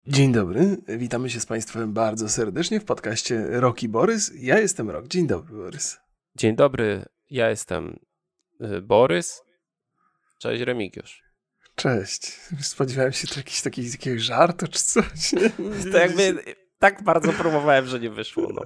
Dzień dobry, witamy się z Państwem bardzo serdecznie w podcaście Rok i Borys. Ja jestem Rok. Dzień dobry, Borys. Dzień dobry, ja jestem Borys. Cześć, Remigiusz. Cześć. Spodziewałem się tu jakiegoś żartu czy coś. To jakby tak bardzo próbowałem, że nie wyszło. No.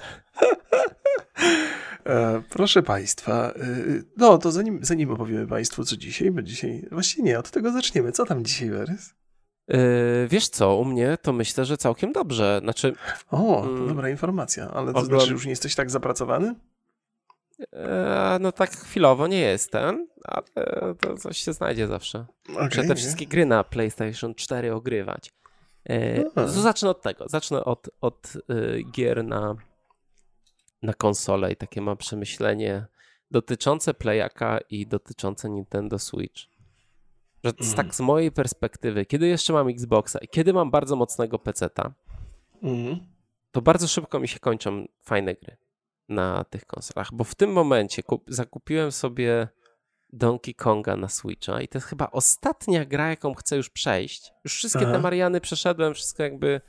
Proszę Państwa, no to zanim opowiemy Państwu co dzisiaj, bo dzisiaj, właściwie nie, od tego zaczniemy. Co tam dzisiaj, Borys? Wiesz co, u mnie to myślę, że całkiem dobrze. Znaczy, to dobra informacja, ale to znaczy, że już nie jesteś tak zapracowany? No tak chwilowo nie jestem, ale to coś się znajdzie zawsze. Muszę te wszystkie gry na PlayStation 4 ogrywać. Zacznę od tego. Zacznę od gier na konsolę i takie mam przemyślenie dotyczące Playaka i dotyczące Nintendo Switch. Że tak z mojej perspektywy, kiedy jeszcze mam Xboxa i kiedy mam bardzo mocnego PC-ta, to bardzo szybko mi się kończą fajne gry na tych konsolach, bo w tym momencie zakupiłem sobie Donkey Konga na Switcha i to jest chyba ostatnia gra, jaką chcę już przejść. Już wszystkie te Mariany przeszedłem, wszystko jakby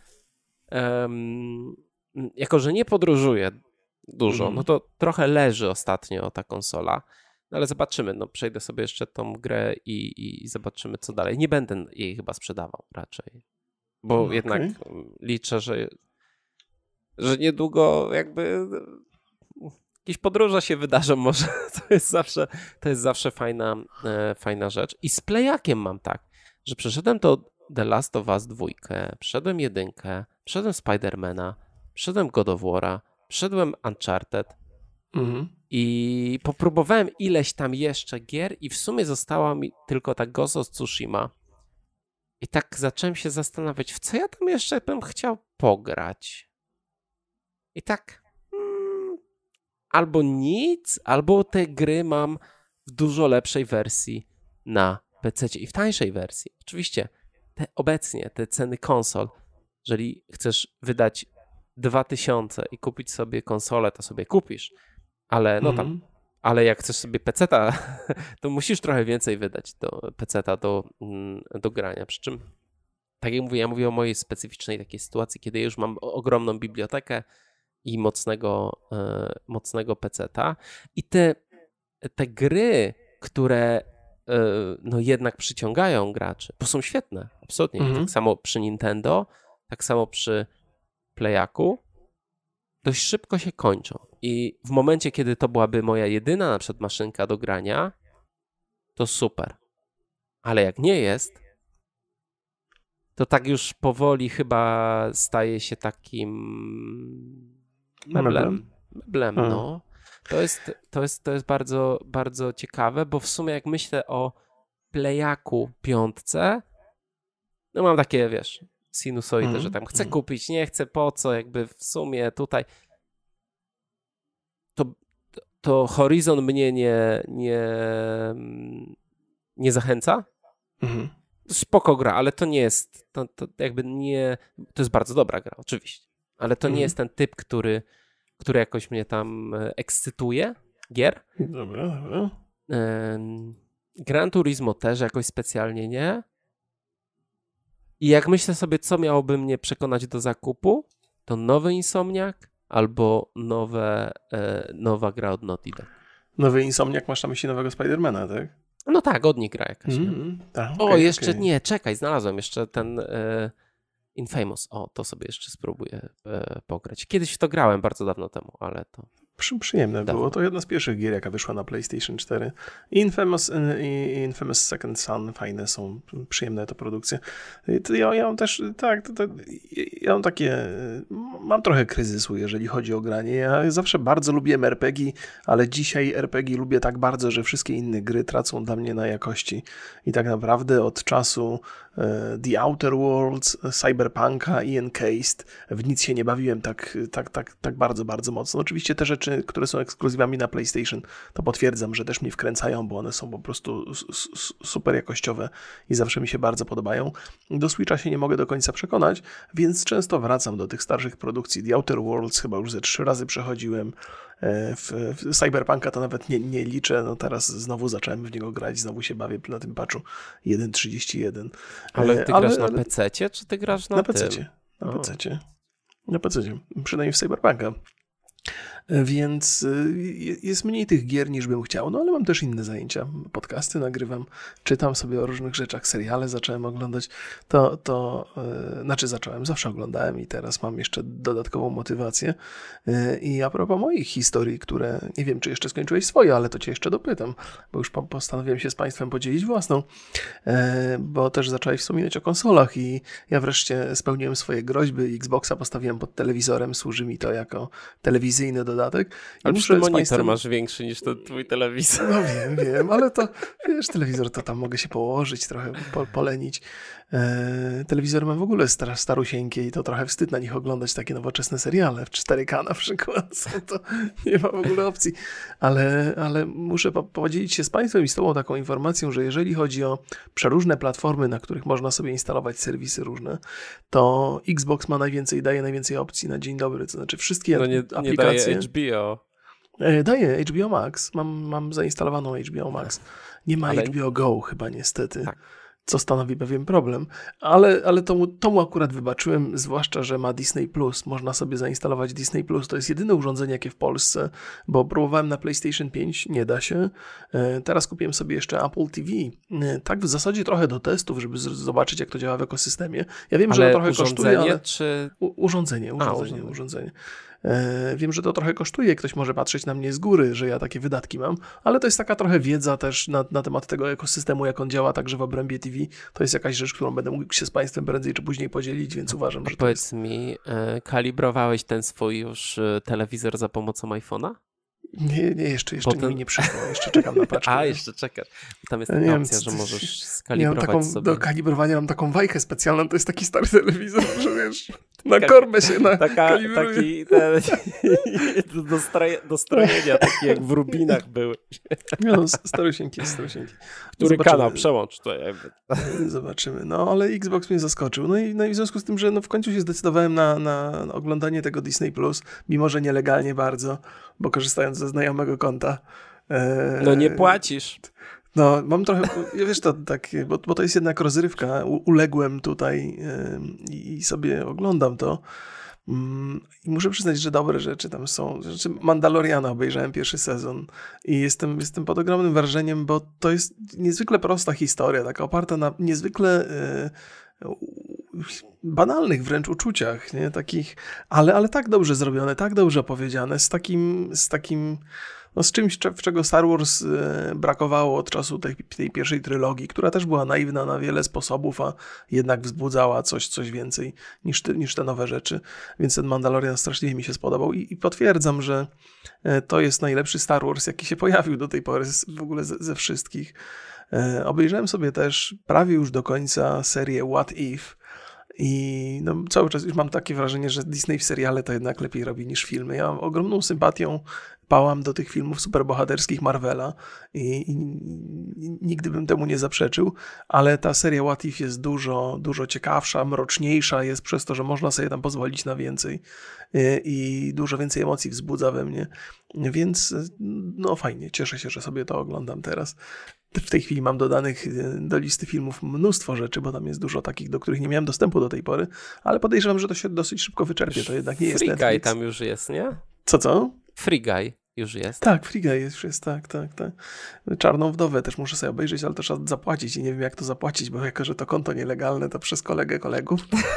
jako, że nie podróżuję dużo, no to trochę leży ostatnio ta konsola. No ale zobaczymy, no przejdę sobie jeszcze tą grę i zobaczymy co dalej. Nie będę jej chyba sprzedawał raczej, bo jednak liczę, że niedługo jakby jakieś podróże się wydarzą może. To jest zawsze fajna rzecz. I z Playakiem mam tak, że przeszedłem to The Last of Us 2, przeszedłem 1, przeszedłem Spidermana, przeszedłem God of War'a, przeszedłem Uncharted, i popróbowałem ileś tam jeszcze gier i w sumie została mi tylko ta Ghost of Tsushima. I tak zacząłem się zastanawiać, w co ja tam jeszcze bym chciał pograć. I tak albo nic, albo te gry mam w dużo lepszej wersji na PC i w tańszej wersji. Oczywiście obecnie te ceny konsol, jeżeli chcesz wydać 2000 i kupić sobie konsolę, to sobie kupisz. Ale no tam, ale jak chcesz sobie peceta, to musisz trochę więcej wydać do peceta do grania. Przy czym, tak jak mówię, ja mówię o mojej specyficznej takiej sytuacji, kiedy już mam ogromną bibliotekę i mocnego peceta. I te gry, które no jednak przyciągają graczy, bo są świetne, absolutnie. Tak samo przy Nintendo, tak samo przy Playaku, dość szybko się kończą. I w momencie, kiedy to byłaby moja jedyna na przykład maszynka do grania, to super. Ale jak nie jest, to tak już powoli chyba staje się takim meblem, no. To jest bardzo, bardzo ciekawe, bo w sumie jak myślę o Playaku 5, no mam takie, wiesz, sinusoidy, że tam chcę kupić, nie chcę, po co, jakby w sumie tutaj to Horizon mnie nie zachęca. Spoko gra, ale to nie jest, to jakby nie, to jest bardzo dobra gra, oczywiście, ale to nie jest ten typ, który jakoś mnie tam ekscytuje, gier. Dobra. Gran Turismo też jakoś specjalnie nie. I jak myślę sobie, co miałoby mnie przekonać do zakupu, to nowy Insomniac albo nowa gra od Naughty Dog. Nowy Insomniac, masz na myśli nowego Spidermana, tak? No tak, od nich gra jakaś. Jeszcze nie, czekaj, znalazłem jeszcze ten Infamous. To sobie jeszcze spróbuję pograć. Kiedyś w to grałem bardzo dawno temu, ale to... Przyjemne było. To jedna z pierwszych gier, jaka wyszła na PlayStation 4. Infamous Second Son, fajne są, przyjemne to produkcje. Ja mam też, ja mam mam trochę kryzysu, jeżeli chodzi o granie. Ja zawsze bardzo lubiłem RPG, ale dzisiaj RPG lubię tak bardzo, że wszystkie inne gry tracą dla mnie na jakości. I tak naprawdę od czasu The Outer Worlds, Cyberpunka i Encased w nic się nie bawiłem tak bardzo, bardzo mocno. Oczywiście te rzeczy rzeczy, które są ekskluzywami na PlayStation, to potwierdzam, że też mnie wkręcają, bo one są po prostu super jakościowe i zawsze mi się bardzo podobają. Do Switcha się nie mogę do końca przekonać, więc często wracam do tych starszych produkcji. The Outer Worlds chyba już ze 3 razy przechodziłem. W Cyberpunka to nawet nie liczę, no teraz znowu zacząłem w niego grać, znowu się bawię na tym patchu 1.31. Ale ty grasz na PC-cie, czy ty grasz na PC-cie? Na PC-cie, przynajmniej w Cyberpunka. Więc jest mniej tych gier niż bym chciał, no ale mam też inne zajęcia. Podcasty nagrywam, czytam sobie o różnych rzeczach, seriale zacząłem oglądać. Zawsze oglądałem i teraz mam jeszcze dodatkową motywację. I a propos moich historii, które nie wiem, czy jeszcze skończyłeś swoje, ale to cię jeszcze dopytam, bo już postanowiłem się z państwem podzielić własną, bo też zacząłeś wspominać o konsolach i ja wreszcie spełniłem swoje groźby. Xboxa postawiłem pod telewizorem, służy mi to jako telewizyjny dodatek. Ale ten monitor masz większy niż ten twój telewizor. No wiem, ale to, wiesz, telewizor to tam mogę się położyć, trochę polenić. Telewizory mam w ogóle starusieńkie i to trochę wstyd na nich oglądać takie nowoczesne seriale, w 4K na przykład, to nie ma w ogóle opcji. Ale muszę podzielić się z państwem i z tobą taką informacją, że jeżeli chodzi o przeróżne platformy, na których można sobie instalować serwisy różne, to Xbox daje najwięcej opcji na dzień dobry, to znaczy wszystkie aplikacje. Nie daje HBO. Daję HBO Max, mam zainstalowaną HBO Max. Nie ma HBO Go chyba niestety. Tak. Co stanowi pewien problem, ale tomu akurat wybaczyłem, zwłaszcza, że ma Disney+. Można sobie zainstalować Disney+. To jest jedyne urządzenie, jakie w Polsce, bo próbowałem na PlayStation 5, nie da się. Teraz kupiłem sobie jeszcze Apple TV. Tak w zasadzie trochę do testów, żeby zobaczyć, jak to działa w ekosystemie. Ja wiem, że to trochę kosztuje, ale... czy... Urządzenie. Wiem, że to trochę kosztuje, ktoś może patrzeć na mnie z góry, że ja takie wydatki mam, ale to jest taka trochę wiedza też na temat tego ekosystemu, jak on działa także w obrębie TV. To jest jakaś rzecz, którą będę mógł się z państwem prędzej czy później podzielić, więc uważam, że to Powiedz mi, kalibrowałeś ten swój już telewizor za pomocą iPhone'a? Nie, jeszcze mi nie przyszło, jeszcze czekam na paczkę. A, jeszcze czekasz. Tam jest taka opcja, że możesz skalibrować sobie. Do kalibrowania mam taką wajchę specjalną, to jest taki stary telewizor, że wiesz, na korbę się kalibruje. Do strojenia, takie jak w Rubinach były. No, starusieńki. Który kanał? Przełącz to. Zobaczymy. No, ale Xbox mnie zaskoczył. No i w związku z tym, że w końcu się zdecydowałem na oglądanie tego Disney+, mimo że nielegalnie bardzo, bo korzystając ze znajomego konta. No nie płacisz. No, mam trochę, wiesz, to tak, bo to jest jednak rozrywka. Uległem tutaj i sobie oglądam to. I muszę przyznać, że dobre rzeczy tam są. Mandaloriana obejrzałem pierwszy sezon i jestem pod ogromnym wrażeniem, bo to jest niezwykle prosta historia, taka oparta na niezwykle banalnych wręcz uczuciach, nie? Takich, ale tak dobrze zrobione, tak dobrze opowiedziane, z takim no z czymś, czego Star Wars brakowało od czasu tej pierwszej trylogii, która też była naiwna na wiele sposobów, a jednak wzbudzała coś więcej niż te nowe rzeczy. Więc ten Mandalorian straszliwie mi się spodobał i potwierdzam, że to jest najlepszy Star Wars, jaki się pojawił do tej pory w ogóle ze wszystkich. Obejrzałem sobie też prawie już do końca serię What If i no, cały czas już mam takie wrażenie, że Disney w seriale to jednak lepiej robi niż filmy. Ja mam ogromną sympatią pałam do tych filmów superbohaterskich Marvela i nigdy bym temu nie zaprzeczył, ale ta seria What If jest dużo ciekawsza, mroczniejsza jest przez to, że można sobie tam pozwolić na więcej i dużo więcej emocji wzbudza we mnie, więc no fajnie, cieszę się, że sobie to oglądam teraz. W tej chwili mam dodanych do listy filmów mnóstwo rzeczy, bo tam jest dużo takich, do których nie miałem dostępu do tej pory, ale podejrzewam, że to się dosyć szybko wyczerpie, to jednak nie jest Netflix. Free Guy tam już jest, nie? Co? Free Guy już jest. Tak, Free Guy już jest, tak. Czarną Wdowę też muszę sobie obejrzeć, ale też trzeba zapłacić i nie wiem, jak to zapłacić, bo jako, że to konto nielegalne, to przez kolegów.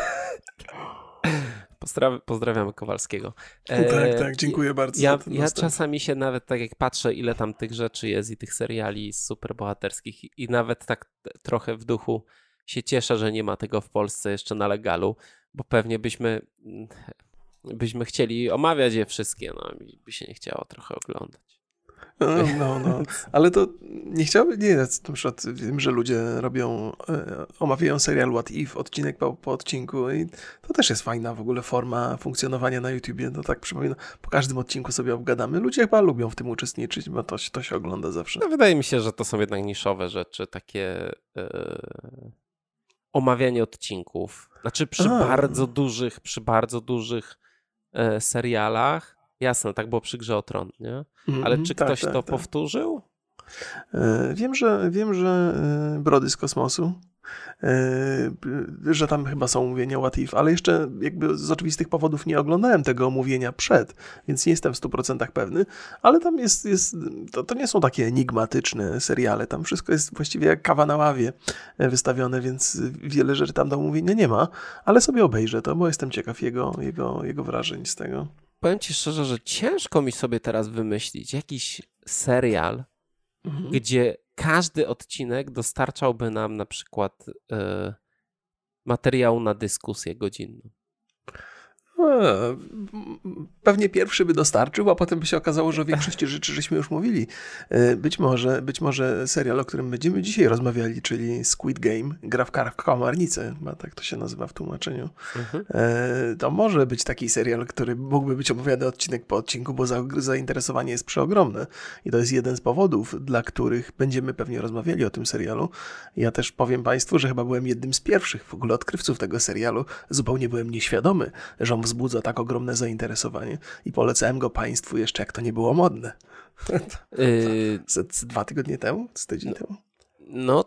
Pozdrawiamy Kowalskiego. Tak, dziękuję bardzo. Ja czasami się nawet tak jak patrzę, ile tam tych rzeczy jest i tych seriali superbohaterskich i nawet tak trochę w duchu się cieszę, że nie ma tego w Polsce jeszcze na legalu, bo pewnie byśmy chcieli omawiać je wszystkie, no i by się nie chciało trochę oglądać. No. Ale to nie chciałbym, nie, na przykład wiem, że ludzie omawiają serial What If, odcinek po odcinku i to też jest fajna w ogóle forma funkcjonowania na YouTubie. To tak przypomina, po każdym odcinku sobie obgadamy. Ludzie chyba lubią w tym uczestniczyć, bo to się ogląda zawsze. No, wydaje mi się, że to są jednak niszowe rzeczy, takie omawianie odcinków. Znaczy przy bardzo dużych serialach. Jasne, tak było przy Grze o Tron, nie? Ale czy ktoś to powtórzył? Wiem, że Brody z kosmosu, że tam chyba są omówienia What If, ale jeszcze jakby z oczywistych powodów nie oglądałem tego omówienia przed, więc nie jestem w 100% pewny, ale tam to nie są takie enigmatyczne seriale, tam wszystko jest właściwie jak kawa na ławie wystawione, więc wiele rzeczy tam do omówienia nie ma, ale sobie obejrzę to, bo jestem ciekaw jego wrażeń z tego. Powiem ci szczerze, że ciężko mi sobie teraz wymyślić jakiś serial, gdzie każdy odcinek dostarczałby nam na przykład materiału na dyskusję godzinną. Pewnie pierwszy by dostarczył, a potem by się okazało, że o większości rzeczy żeśmy już mówili. Być może serial, o którym będziemy dzisiaj rozmawiali, czyli Squid Game, gra w kałamarnicę, chyba tak to się nazywa w tłumaczeniu. To może być taki serial, który mógłby być omawiany odcinek po odcinku, bo zainteresowanie jest przeogromne. I to jest jeden z powodów, dla których będziemy pewnie rozmawiali o tym serialu. Ja też powiem Państwu, że chyba byłem jednym z pierwszych w ogóle odkrywców tego serialu. Zupełnie byłem nieświadomy, że on wzbudza tak ogromne zainteresowanie i polecałem go Państwu jeszcze jak to nie było modne. Z 2 tygodnie temu? Z tydzień temu? No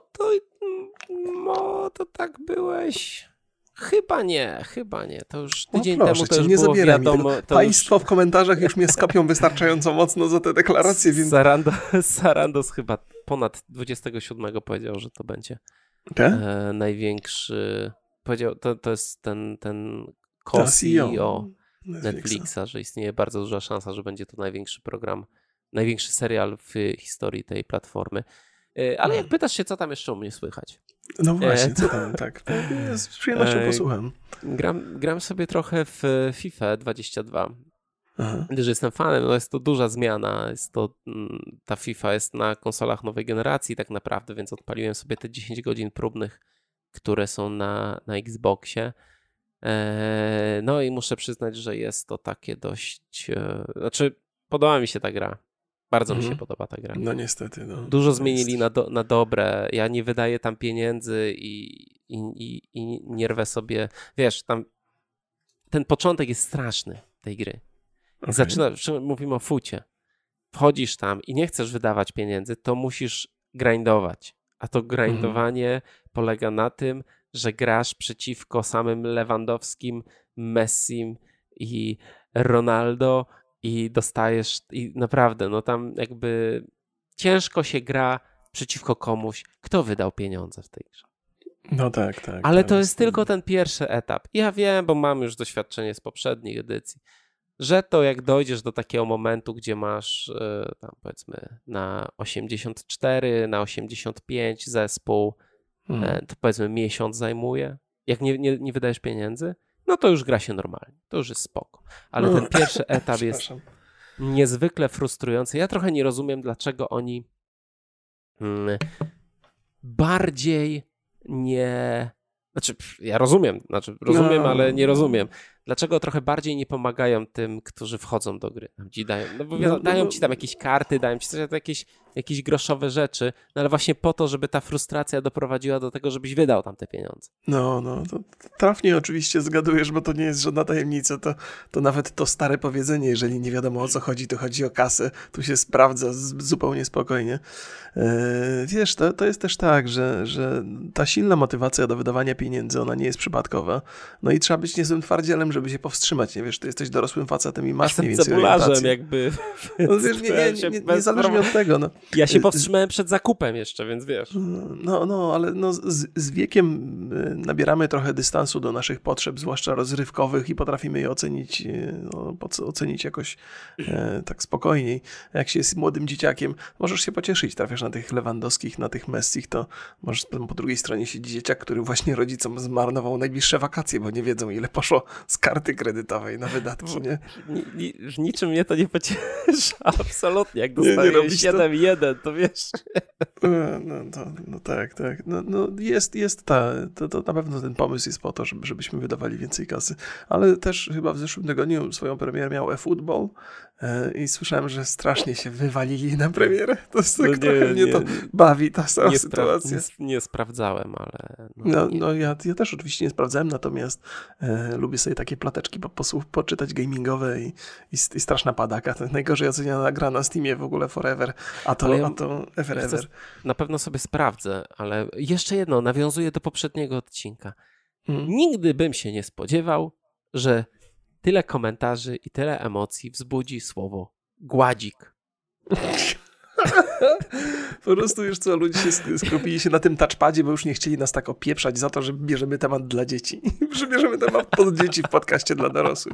to tak byłeś... Chyba nie. To już tydzień temu to już nie było wiadomo. Państwo już... w komentarzach już mnie skopią wystarczająco mocno za te deklaracje. Więc... Sarandos chyba ponad 27 powiedział, że to będzie największy... Powiedział, to jest ten co-CEO Netflixa, że istnieje bardzo duża szansa, że będzie to największy program, największy serial w historii tej platformy. Ale jak pytasz się, co tam jeszcze u mnie słychać? No właśnie, co tam, tak. Z przyjemnością posłucham. Gram sobie trochę w FIFA 22. Gdyż jestem fanem, no jest to duża zmiana. Ta FIFA jest na konsolach nowej generacji tak naprawdę, więc odpaliłem sobie te 10 godzin próbnych, które są na Xboxie. No i muszę przyznać, że jest to takie dość... Znaczy, podoba mi się ta gra. Bardzo mi się podoba ta gra. No niestety. Dużo zmienili na dobre. Ja nie wydaję tam pieniędzy i nie rwę sobie... Wiesz, tam ten początek jest straszny tej gry. Mówimy o fucie. Wchodzisz tam i nie chcesz wydawać pieniędzy, to musisz grindować. A to grindowanie polega na tym, że grasz przeciwko samym Lewandowskim, Messim i Ronaldo i dostajesz, i naprawdę, no tam jakby ciężko się gra przeciwko komuś, kto wydał pieniądze w tej grze. No tak. Ale to jest tylko ten pierwszy etap. Ja wiem, bo mam już doświadczenie z poprzednich edycji, że to jak dojdziesz do takiego momentu, gdzie masz tam powiedzmy na 84, na 85 zespół, to powiedzmy miesiąc zajmuje. Jak nie wydajesz pieniędzy, no to już gra się normalnie. To już jest spoko. Ale ten pierwszy etap jest niezwykle frustrujący. Ja trochę nie rozumiem, dlaczego oni bardziej nie... Znaczy, ja rozumiem, ale nie rozumiem. Dlaczego trochę bardziej nie pomagają tym, którzy wchodzą do gry? Dają ci tam jakieś karty, dają ci jakieś groszowe rzeczy, no ale właśnie po to, żeby ta frustracja doprowadziła do tego, żebyś wydał tam te pieniądze. To trafnie oczywiście zgadujesz, bo to nie jest żadna tajemnica. To nawet to stare powiedzenie, jeżeli nie wiadomo o co chodzi, to chodzi o kasę. Tu się sprawdza zupełnie spokojnie. Wiesz, to jest też tak, że ta silna motywacja do wydawania pieniędzy, ona nie jest przypadkowa. No i trzeba być niezłym twardzielem, żeby się powstrzymać. Nie wiesz, ty jesteś dorosłym facetem i masz mniej więcej orientację. Jakby. No, wiesz, niezależnie od tego. No. Ja się powstrzymałem przed zakupem jeszcze, więc wiesz. Ale z wiekiem nabieramy trochę dystansu do naszych potrzeb, zwłaszcza rozrywkowych i potrafimy je ocenić jakoś tak spokojniej. Jak się jest młodym dzieciakiem, możesz się pocieszyć, trafiasz na tych Lewandowskich, na tych Messich, to możesz po drugiej stronie siedzi dzieciak, który właśnie rodzicom zmarnował najbliższe wakacje, bo nie wiedzą, ile poszło z karty kredytowej na wydatki, nie? Niczym mnie to nie pociesza, absolutnie. Jak dostaję 7-1, to wiesz. Tak. To na pewno ten pomysł jest po to, żebyśmy wydawali więcej kasy. Ale też chyba w zeszłym tygodniu swoją premierę miał eFootball i słyszałem, że strasznie się wywalili na premierę. To jest tak trochę mnie to bawi, ta cała sytuacja. Nie sprawdzałem, ale... Ja też oczywiście nie sprawdzałem, natomiast lubię sobie takie plateczki poczytać gamingowe i straszna padaka. To najgorzej oceniana gra na Steamie w ogóle forever, a to ever. Na pewno sobie sprawdzę, ale jeszcze jedno, nawiązuję do poprzedniego odcinka. Nigdy bym się nie spodziewał, że tyle komentarzy i tyle emocji wzbudzi słowo gładzik. Po prostu już co, ludzie się skupili się na tym touchpadzie, bo już nie chcieli nas tak opieprzać za to, że bierzemy temat dla dzieci. Że bierzemy temat pod dzieci w podcaście dla dorosłych.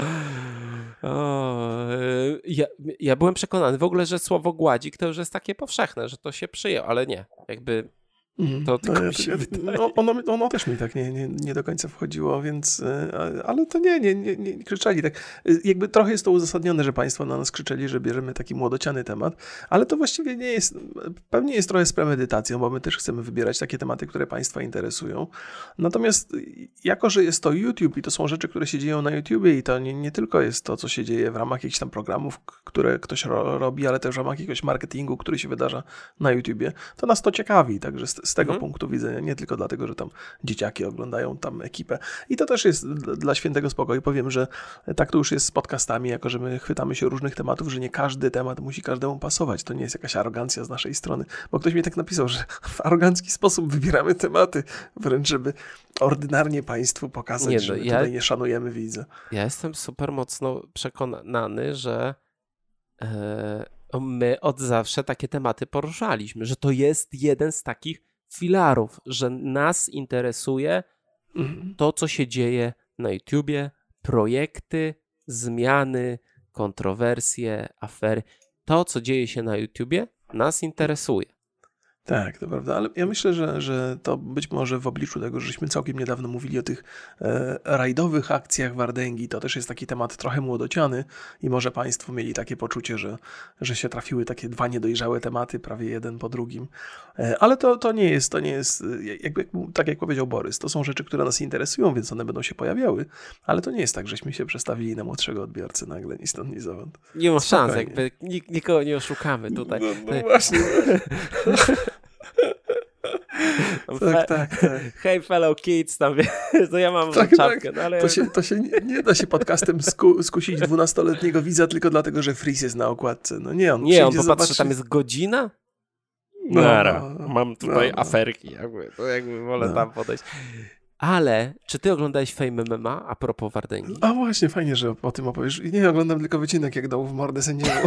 Ja byłem przekonany w ogóle, że słowo gładzik to już jest takie powszechne, że to się przyjęło, ale nie. Jakby to tylko ono też mi tak nie do końca wchodziło, więc ale to nie krzyczeli tak. Jakby trochę jest to uzasadnione, że państwo na nas krzyczeli, że bierzemy taki młodociany temat, ale to właściwie nie jest, pewnie jest trochę z premedytacją, bo my też chcemy wybierać takie tematy, które państwa interesują. Natomiast jako, że jest to YouTube i to są rzeczy, które się dzieją na YouTubie i to nie tylko jest to, co się dzieje w ramach jakichś tam programów, które ktoś robi, ale też w ramach jakiegoś marketingu, który się wydarza na YouTubie, to nas to ciekawi, także z tego punktu widzenia, nie tylko dlatego, że tam dzieciaki oglądają tam ekipę. I to też jest dla świętego spokoju. Powiem, że tak to już jest z podcastami, jako że my chwytamy się różnych tematów, że nie każdy temat musi każdemu pasować. To nie jest jakaś arogancja z naszej strony, bo ktoś mi tak napisał, że w arogancki sposób wybieramy tematy, wręcz żeby ordynarnie państwu pokazać, że tutaj nie szanujemy widza. Ja jestem super mocno przekonany, że my od zawsze takie tematy poruszaliśmy, że to jest jeden z takich filarów, że nas interesuje to, co się dzieje na YouTubie, projekty, zmiany, kontrowersje, afery. To, co dzieje się na YouTubie, nas interesuje. Tak, to prawda, ale ja myślę, że to być może w obliczu tego, żeśmy całkiem niedawno mówili o tych rajdowych akcjach Wardęgi, to też jest taki temat trochę młodociany i może państwo mieli takie poczucie, że się trafiły takie dwa niedojrzałe tematy, prawie jeden po drugim. Ale to nie jest, tak jak powiedział Borys, to są rzeczy, które nas interesują, więc one będą się pojawiały, ale to nie jest tak, żeśmy się przestawili na młodszego odbiorcę nagle, ni stąd, ni zowąd. Nie ma szans, jakby nikogo nie oszukamy tutaj. No właśnie. Tak. Hey fellow kids, tam to ja mam czapkę. Tak. No, ale... To się nie da się podcastem skusić 12-letniego widza tylko dlatego, że Freeze jest na okładce. No nie, on popatrzy, tam jest godzina. Mam tutaj aferki, jakby wolę tam podejść. Ale czy ty oglądałeś Fame MMA a propos Wardęgi? A właśnie, fajnie, że o tym opowiesz. Nie oglądam tylko wycinek, jak dał w mordę sędziemu.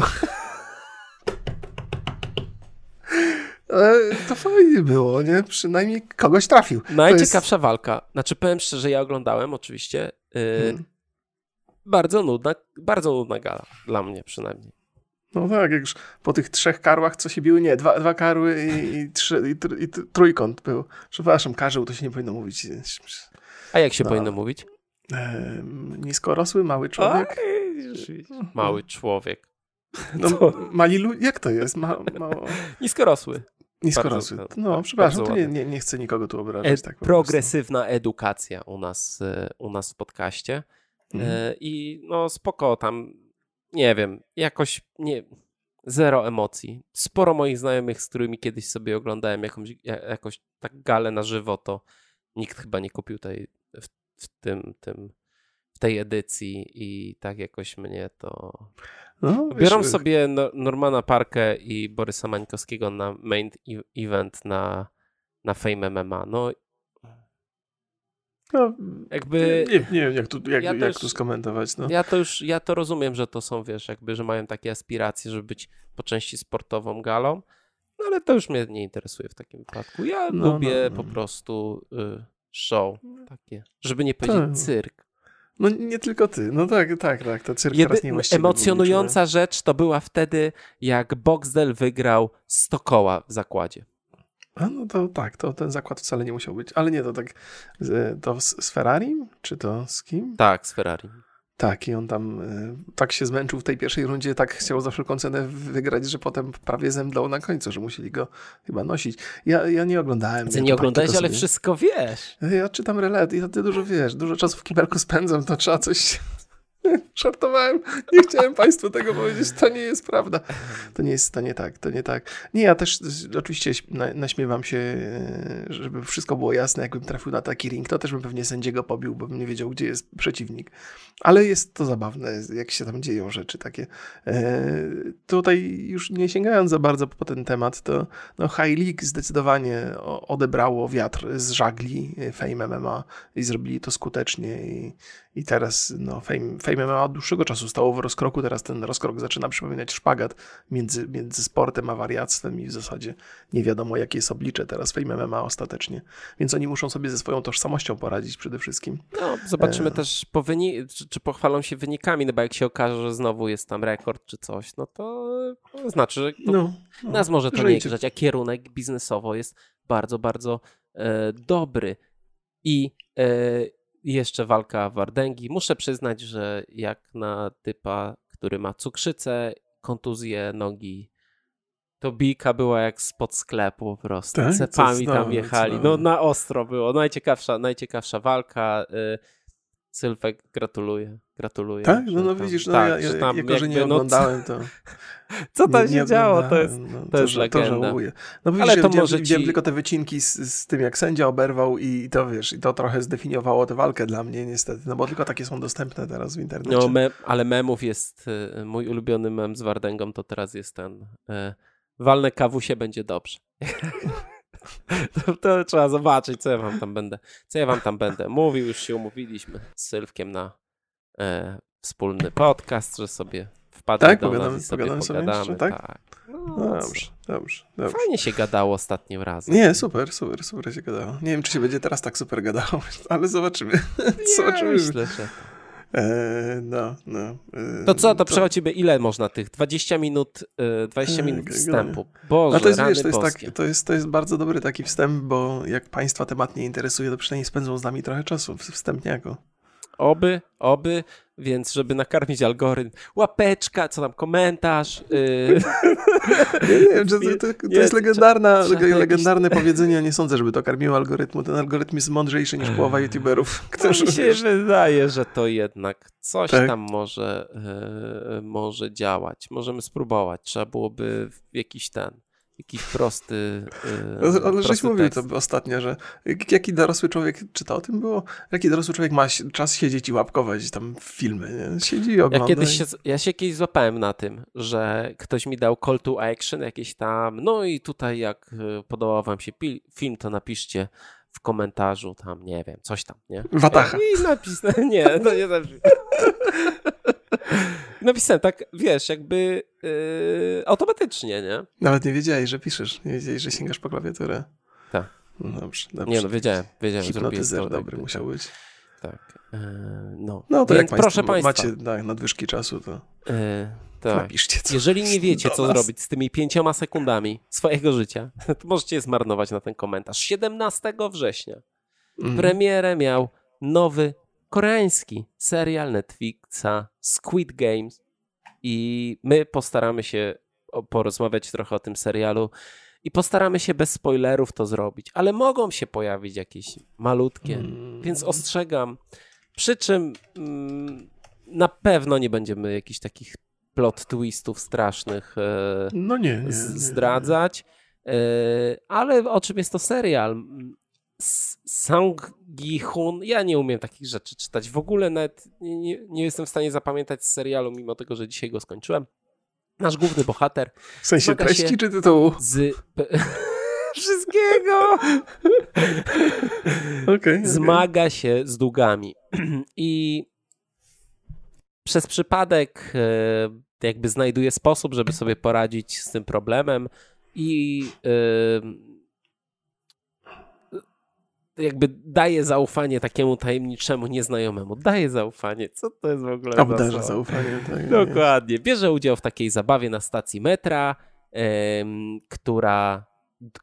To fajnie było, nie? Przynajmniej kogoś trafił. Najciekawsza walka. Znaczy, powiem szczerze, ja oglądałem oczywiście. Bardzo nudna gala. Dla mnie przynajmniej. No tak, jak już po tych 3 karłach, co się biły, nie, dwa karły i trójkąt był. Przepraszam, karzeł to się nie powinno mówić. A jak się powinno mówić? Niskorosły, mały człowiek. Mały człowiek. No, mali ludzie, jak to jest? Niskorosły. Niskorosły. Przepraszam, to nie chcę nikogo tu obrażać. Tak progresywna edukacja u nas w podcaście. I spoko, tam nie wiem, jakoś zero emocji. Sporo moich znajomych, z którymi kiedyś sobie oglądałem jakoś tak galę na żywo, to nikt chyba nie kupił w tej edycji i tak jakoś mnie to... Biorą sobie Normana Parkę i Borysa Mańkowskiego na main event na Fame MMA. No, jakby... Nie wiem, jak tu skomentować. No. Ja to rozumiem, że to są, wiesz, jakby, że mają takie aspiracje, żeby być po części sportową galą, no ale to już mnie nie interesuje w takim wypadku. Ja lubię po prostu show takie, żeby nie powiedzieć cyrk. No nie tylko ty, no tak, to cyrk teraz niewłaściwie. Emocjonująca rzecz to była wtedy, jak Boxdel wygrał 100 koła w zakładzie. A no to tak, to ten zakład wcale nie musiał być, ale nie, to tak, to z Ferrari, czy to z kim? Tak, z Ferrari. Tak, i on tam tak się zmęczył w tej pierwszej rundzie, tak chciał za wszelką cenę wygrać, że potem prawie zemdlał na końcu, że musieli go chyba nosić. Ja nie oglądałem. Ty nie oglądałeś, ale wszystko wiesz. Ja czytam relet i ty dużo wiesz, dużo czasu w kibelku spędzam, to trzeba coś... Żartowałem, nie chciałem państwu tego powiedzieć, to nie jest prawda. To nie tak. Nie, ja też oczywiście naśmiewam się, żeby wszystko było jasne, jakbym trafił na taki ring, to też bym pewnie sędziego pobił, bo bym nie wiedział, gdzie jest przeciwnik. Ale jest to zabawne, jak się tam dzieją rzeczy takie. Tutaj już nie sięgając za bardzo po ten temat, to High League zdecydowanie odebrało wiatr z żagli Fame MMA i zrobili to skutecznie i teraz Fame MMA od dłuższego czasu stało w rozkroku, teraz ten rozkrok zaczyna przypominać szpagat między sportem a wariactwem i w zasadzie nie wiadomo, jakie jest oblicze teraz Fame MMA ostatecznie. Więc oni muszą sobie ze swoją tożsamością poradzić przede wszystkim. No, zobaczymy też, czy pochwalą się wynikami, no bo jak się okaże, że znowu jest tam rekord czy coś, no to znaczy, że nas może to nie grzać, a kierunek biznesowo jest bardzo, bardzo dobry. I jeszcze walka Wardęgi. Muszę przyznać, że jak na typa, który ma cukrzycę, kontuzję nogi, to bijka była jak spod sklepu po prostu. Tak? Cepami tam jechali. No na ostro było. Najciekawsza walka. Sylwek, gratuluję. Tak? No widzisz, ja jako, że nie oglądałem, to... Co tam się działo? To jest legenda. To żałuję. No widzisz, ale to widziałem tylko te wycinki z tym, jak sędzia oberwał i to wiesz, i to trochę zdefiniowało tę walkę dla mnie niestety, no bo tylko takie są dostępne teraz w internecie. No, ale memów jest, mój ulubiony mem z Wardęgą to teraz jest ten walne kawusie, będzie dobrze. To trzeba zobaczyć, co ja wam tam będę mówił. Już się umówiliśmy z Sylwkiem na wspólny podcast, że sobie wpadnie do nas i sobie pogadamy. Jeszcze, tak? No, dobrze. Fajnie się gadało ostatnim razem. Nie, super się gadało. Nie wiem, czy się będzie teraz tak super gadało, ale zobaczymy. Myślę, że... To co, to przechodzimy, ile można tych 20 minut wstępu. Boże, to jest, wiesz, to jest bardzo dobry taki wstęp, bo jak państwa temat nie interesuje, to przynajmniej spędzą z nami trochę czasu wstępniako. Oby, więc żeby nakarmić algorytm. Łapeczka, co tam, komentarz. To jest legendarne powiedzenie. Nie sądzę, żeby to karmiło algorytmu. Ten algorytm jest mądrzejszy niż połowa youtuberów. Mi się wydaje, że to jednak coś tam może działać. Możemy spróbować. Trzeba byłoby jakiś prosty ale żeś mówił to ostatnio, że jaki dorosły człowiek, czy to o tym było? Jaki dorosły człowiek ma czas siedzieć i łapkować tam filmy, nie? Siedzi i ogląda. Ja się kiedyś złapałem na tym, że ktoś mi dał call to action jakieś tam, no i tutaj jak podobał wam się film, to napiszcie w komentarzu tam, nie wiem, coś tam, nie? Watacha. I napisałem, nie napisałem tak, wiesz, jakby automatycznie, nie? Nawet nie wiedziałeś, że piszesz. Nie wiedziałeś, że sięgasz po klawiaturę. Tak. No dobrze. Nie, no wiedziałem. Hipnotyzer dobry musiał być. Tak. No to więc jak proszę państwa, macie nadwyżki czasu, to napiszcie coś. Jeżeli nie wiecie, co zrobić z tymi 5 sekundami swojego życia, to możecie je zmarnować na ten komentarz. 17 września premierę miał nowy koreański serial Netflixa Squid Games i my postaramy się porozmawiać trochę o tym serialu i postaramy się bez spoilerów to zrobić, ale mogą się pojawić jakieś malutkie, więc ostrzegam. Przy czym na pewno nie będziemy jakichś takich plot twistów strasznych zdradzać, ale o czym jest to serial? Song Gi-hun, ja nie umiem takich rzeczy czytać. W ogóle nawet nie jestem w stanie zapamiętać z serialu, mimo tego, że dzisiaj go skończyłem. Nasz główny bohater. W sensie treści czy tytułu? wszystkiego. Okay. Zmaga się z długami. I przez przypadek jakby znajduje sposób, żeby sobie poradzić z tym problemem i jakby daje zaufanie takiemu tajemniczemu nieznajomemu. Daje zaufanie. Co to jest w ogóle Obdarza zaufanie. Tak, dokładnie. Bierze udział w takiej zabawie na stacji metra, która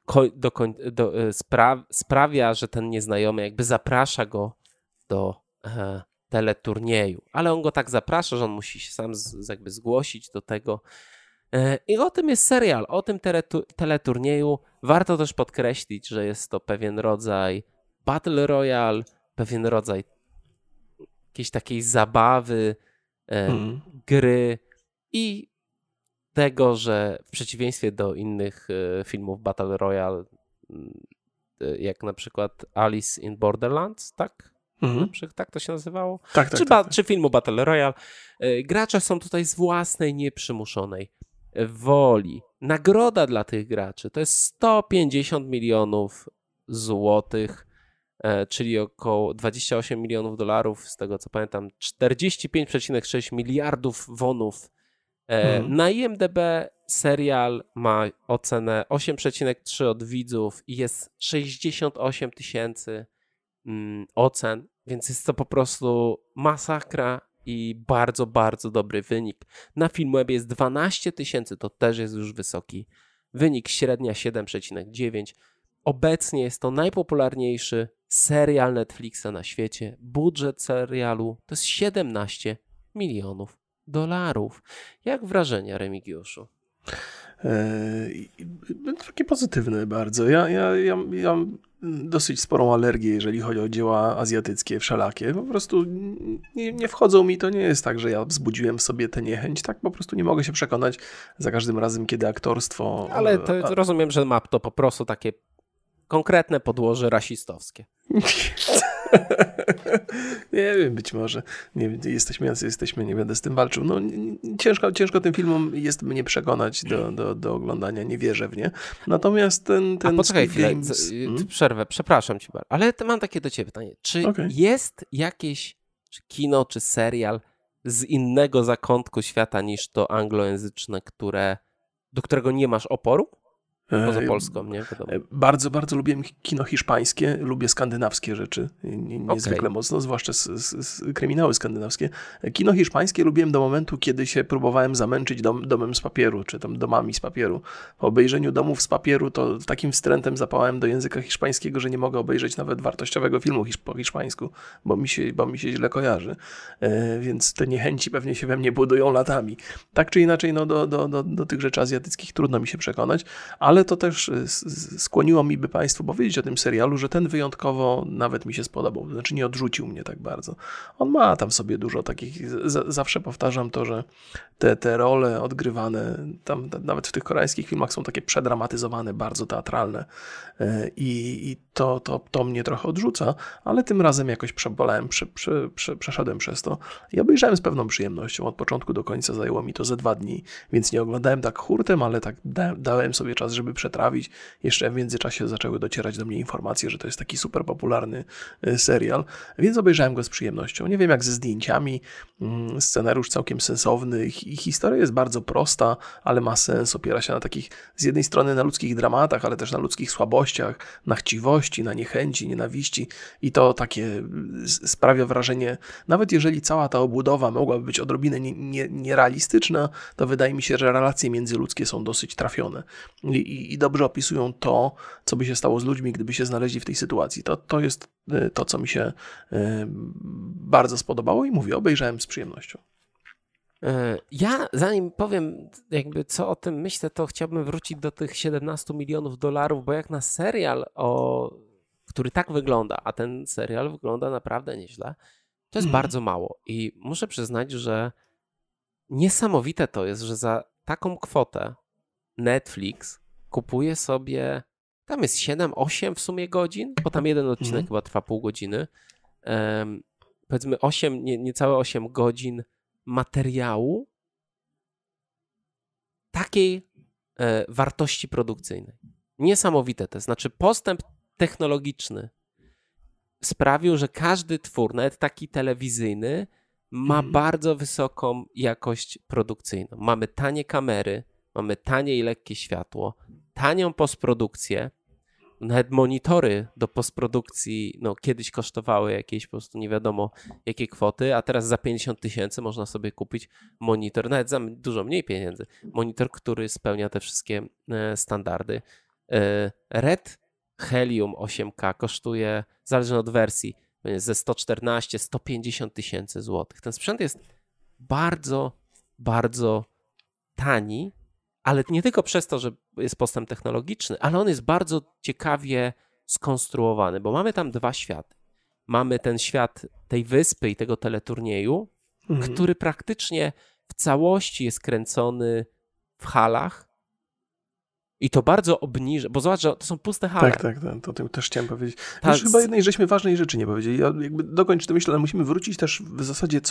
sprawia, że ten nieznajomy jakby zaprasza go do teleturnieju. Ale on go tak zaprasza, że on musi się sam jakby zgłosić do tego. I o tym jest serial, o tym teleturnieju. Warto też podkreślić, że jest to pewien rodzaj Battle Royale, pewien rodzaj jakiejś takiej zabawy, gry i tego, że w przeciwieństwie do innych filmów Battle Royale, jak na przykład Alice in Borderlands, tak? Tak to się nazywało? Tak. Czy filmu Battle Royale. Gracze są tutaj z własnej, nieprzymuszonej woli. Nagroda dla tych graczy to jest 150 milionów złotych, czyli około 28 milionów dolarów, z tego co pamiętam, 45,6 miliardów wonów. Na IMDb serial ma ocenę 8,3 od widzów i jest 68 000 ocen, więc jest to po prostu masakra i bardzo, bardzo dobry wynik. Na Filmwebie jest 12 000, to też jest już wysoki wynik, średnia 7,9. Obecnie jest to najpopularniejszy serial Netflixa na świecie. Budżet serialu to jest 17 milionów dolarów. Jak wrażenia, Remigiuszu? Takie pozytywne bardzo. Ja mam dosyć sporą alergię, jeżeli chodzi o dzieła azjatyckie, wszelakie. Po prostu nie wchodzą mi, to nie jest tak, że ja wzbudziłem w sobie tę niechęć, tak po prostu nie mogę się przekonać za każdym razem, kiedy aktorstwo... Ale to rozumiem, że ma to po prostu takie konkretne podłoże rasistowskie. Nie wiem, być może. Nie, jesteśmy jacy jesteśmy, nie będę z tym walczył. No, ciężko tym filmom jest mnie przekonać do oglądania, nie wierzę w nie. Natomiast ten poczekaj chwilę, przerwę, przepraszam cię bardzo, ale mam takie do ciebie pytanie. Czy jest jakieś kino czy serial z innego zakątku świata niż to anglojęzyczne, do którego nie masz oporu? Poza Polską, nie? Wiadomo. Bardzo, bardzo lubię kino hiszpańskie, lubię skandynawskie rzeczy, niezwykle mocno, zwłaszcza kryminały skandynawskie. Kino hiszpańskie lubiłem do momentu, kiedy się próbowałem zamęczyć domem z papieru, czy tam domami z papieru. Po obejrzeniu domów z papieru to takim wstrętem zapałem do języka hiszpańskiego, że nie mogę obejrzeć nawet wartościowego filmu po hiszpańsku, bo mi się źle kojarzy. Więc te niechęci pewnie się we mnie budują latami. Tak czy inaczej, no do tych rzeczy azjatyckich trudno mi się przekonać, ale to też skłoniło mi, by Państwu powiedzieć o tym serialu, że ten wyjątkowo nawet mi się spodobał. To znaczy nie odrzucił mnie tak bardzo. On ma tam sobie dużo takich, zawsze powtarzam to, że te role odgrywane, tam nawet w tych koreańskich filmach są takie przedramatyzowane, bardzo teatralne i to mnie trochę odrzuca, ale tym razem jakoś przeszedłem przez to i obejrzałem z pewną przyjemnością. Od początku do końca zajęło mi to ze 2 dni, więc nie oglądałem tak hurtem, ale tak dałem sobie czas, żeby przetrawić. Jeszcze w międzyczasie zaczęły docierać do mnie informacje, że to jest taki super popularny serial, więc obejrzałem go z przyjemnością. Nie wiem jak ze zdjęciami, scenariusz całkiem sensowny i historia jest bardzo prosta, ale ma sens, opiera się na takich, z jednej strony na ludzkich dramatach, ale też na ludzkich słabościach, na chciwości, na niechęci, nienawiści i to takie sprawia wrażenie, nawet jeżeli cała ta obudowa mogłaby być odrobinę nierealistyczna, to wydaje mi się, że relacje międzyludzkie są dosyć trafione i dobrze opisują to, co by się stało z ludźmi, gdyby się znaleźli w tej sytuacji. To jest to, co mi się bardzo spodobało i mówię, obejrzałem z przyjemnością. Ja, zanim powiem jakby co o tym myślę, to chciałbym wrócić do tych 17 milionów dolarów, bo jak na serial, który tak wygląda, a ten serial wygląda naprawdę nieźle, to jest bardzo mało. I muszę przyznać, że niesamowite to jest, że za taką kwotę Netflix kupuje sobie, tam jest 7-8 w sumie godzin, bo tam jeden odcinek chyba trwa pół godziny, powiedzmy 8, niecałe 8 godzin materiału takiej wartości produkcyjnej. Niesamowite to. Znaczy postęp technologiczny sprawił, że każdy twór, nawet taki telewizyjny, ma bardzo wysoką jakość produkcyjną. Mamy tanie kamery, mamy tanie i lekkie światło, tanią postprodukcję, nawet monitory do postprodukcji kiedyś kosztowały jakieś po prostu nie wiadomo jakie kwoty, a teraz za 50 000 można sobie kupić monitor, nawet za dużo mniej pieniędzy, monitor, który spełnia te wszystkie standardy. Red Helium 8K kosztuje, zależnie od wersji, ze 114-150 000 złotych. Ten sprzęt jest bardzo, bardzo tani, ale nie tylko przez to, że jest postęp technologiczny, ale on jest bardzo ciekawie skonstruowany, bo mamy tam dwa światy. Mamy ten świat tej wyspy i tego teleturnieju, który praktycznie w całości jest kręcony w halach i to bardzo obniża, bo zobacz, że to są puste hale. Tak, to tym też chciałem powiedzieć. Już chyba jednej żeśmy ważnej rzeczy nie powiedzieli. Ja jakby dokończę tę myśl, ale musimy wrócić też w zasadzie,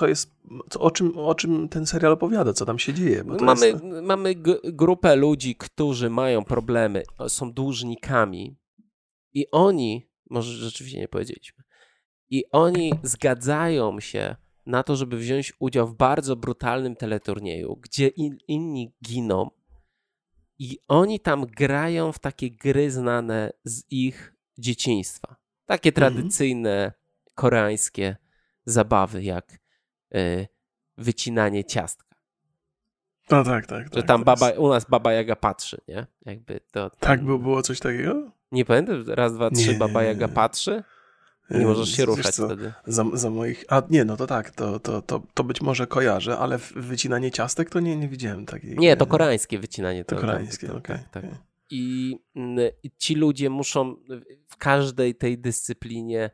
o czym ten serial opowiada, co tam się dzieje. Bo mamy grupę ludzi, którzy mają problemy, są dłużnikami i oni, może rzeczywiście nie powiedzieliśmy, i oni zgadzają się na to, żeby wziąć udział w bardzo brutalnym teleturnieju, gdzie inni giną, i oni tam grają w takie gry znane z ich dzieciństwa. Takie tradycyjne koreańskie zabawy, jak wycinanie ciastka. No tak. Że tam u nas Baba Jaga patrzy, nie? Jakby to. Tak, było coś takiego? Nie pamiętam, raz, dwa, trzy, Baba Jaga patrzy. Nie możesz się ruszać wtedy. Za moich... no to tak, to być może kojarzę, ale wycinanie ciastek to nie widziałem takiej. Nie, to koreańskie wycinanie. To koreańskie, okej. Tak. I ci ludzie muszą w każdej tej dyscyplinie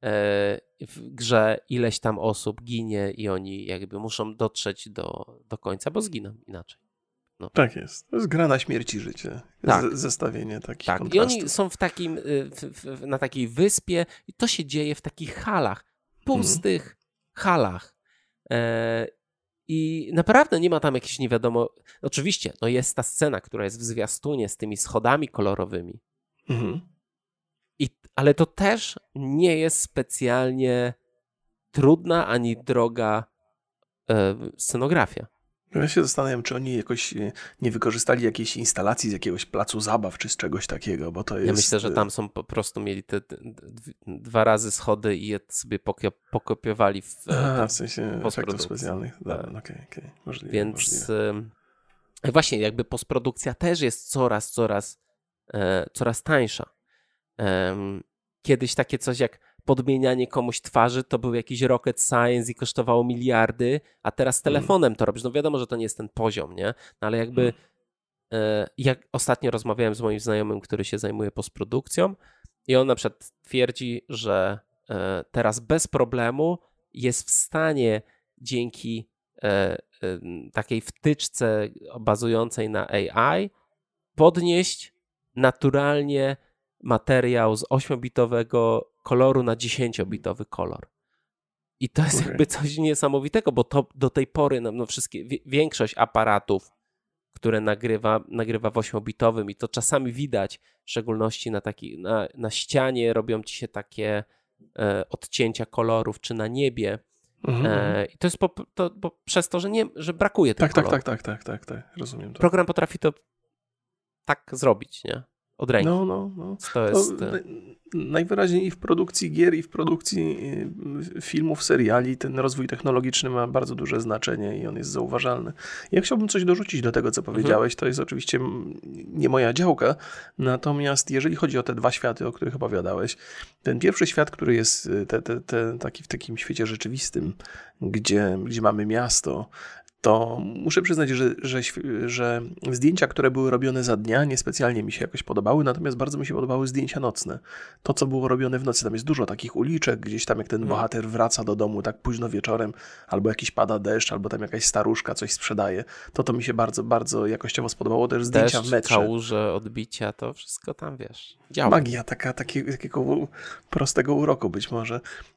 w grze ileś tam osób ginie i oni jakby muszą dotrzeć do końca, bo zginą inaczej. No. Tak jest. To jest gra na śmierć i życie. Tak. Zestawienie takich kontrastów. I oni są na takiej wyspie i to się dzieje w takich halach, pustych halach. I naprawdę nie ma tam jakichś nie wiadomo... Oczywiście, jest ta scena, która jest w zwiastunie z tymi schodami kolorowymi. Ale to też nie jest specjalnie trudna ani droga scenografia. Ja się zastanawiam, czy oni jakoś nie wykorzystali jakiejś instalacji z jakiegoś placu zabaw, czy z czegoś takiego, bo to jest... Ja myślę, że tam są po prostu mieli te 2 razy schody i je sobie pokopiowali w sensie efektów specjalnych. Dobra, okej. Możliwe. Więc właśnie jakby postprodukcja też jest coraz tańsza. Kiedyś takie coś jak podmienianie komuś twarzy to był jakiś rocket science i kosztowało miliardy, a teraz telefonem to robisz. No wiadomo, że to nie jest ten poziom, nie? No ale jakby jak ostatnio rozmawiałem z moim znajomym, który się zajmuje postprodukcją i on na przykład twierdzi, że teraz bez problemu jest w stanie dzięki takiej wtyczce bazującej na AI podnieść naturalnie materiał z 8-bitowego koloru na 10-bitowy kolor. I to jest jakby coś niesamowitego, bo to do tej pory większość aparatów, które nagrywa w 8-bitowym i to czasami widać, w szczególności na ścianie robią ci się takie odcięcia kolorów, czy na niebie. I to jest przez to, że brakuje tych kolorów. Tak, rozumiem to. Program potrafi to tak zrobić, nie? Od ręki. No. To jest... Najwyraźniej i w produkcji gier, i w produkcji filmów, seriali ten rozwój technologiczny ma bardzo duże znaczenie i on jest zauważalny. Ja chciałbym coś dorzucić do tego, co powiedziałeś. To jest oczywiście nie moja działka, natomiast jeżeli chodzi o te 2 światy, o których opowiadałeś, ten pierwszy świat, który jest taki w takim świecie rzeczywistym, gdzie mamy miasto, to muszę przyznać, że zdjęcia, które były robione za dnia, niespecjalnie mi się jakoś podobały, natomiast bardzo mi się podobały zdjęcia nocne. To, co było robione w nocy, tam jest dużo takich uliczek, gdzieś tam jak ten bohater wraca do domu tak późno wieczorem, albo jakiś pada deszcz, albo tam jakaś staruszka coś sprzedaje. To mi się bardzo, bardzo jakościowo spodobało. Też zdjęcia w metrze. Kałuże, odbicia, to wszystko tam, wiesz, działa. Magia takiego prostego uroku być może.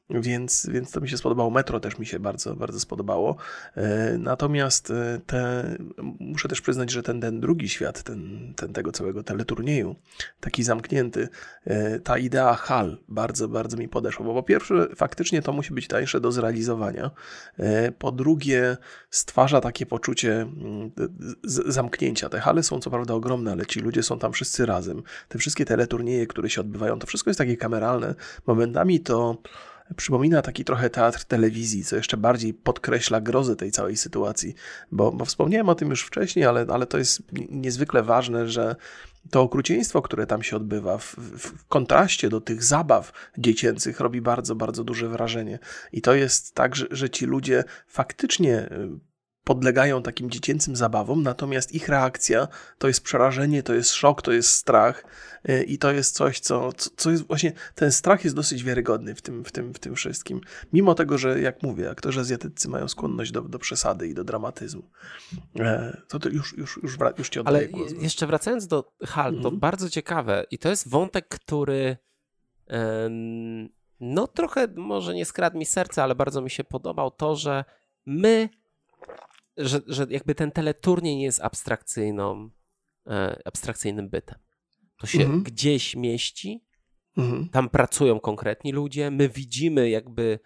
Więc to mi się spodobało. Metro też mi się bardzo, bardzo spodobało. Natomiast muszę też przyznać, że ten drugi świat, tego całego teleturnieju, taki zamknięty, ta idea hal bardzo, bardzo mi podeszła, bo po pierwsze faktycznie to musi być tańsze do zrealizowania. Po drugie stwarza takie poczucie zamknięcia. Te hale są co prawda ogromne, ale ci ludzie są tam wszyscy razem. Te wszystkie teleturnieje, które się odbywają, to wszystko jest takie kameralne. Momentami to przypomina taki trochę teatr telewizji, co jeszcze bardziej podkreśla grozę tej całej sytuacji, bo wspomniałem o tym już wcześniej, ale to jest niezwykle ważne, że to okrucieństwo, które tam się odbywa w kontraście do tych zabaw dziecięcych robi bardzo, bardzo duże wrażenie. I to jest tak, że ci ludzie faktycznie podlegają takim dziecięcym zabawom, natomiast ich reakcja to jest przerażenie, to jest szok, to jest strach i to jest coś, co jest właśnie, ten strach jest dosyć wiarygodny w tym wszystkim. Mimo tego, że jak mówię, aktorzy azjatyccy mają skłonność do przesady i do dramatyzmu. To już ci oddaję głos. Ale jeszcze wracając do hal, to bardzo ciekawe i to jest wątek, który no trochę może nie skradł mi serca, ale bardzo mi się podobał to, że że jakby ten teleturniej nie jest abstrakcyjnym bytem. To się gdzieś mieści, tam pracują konkretni ludzie, my widzimy jakby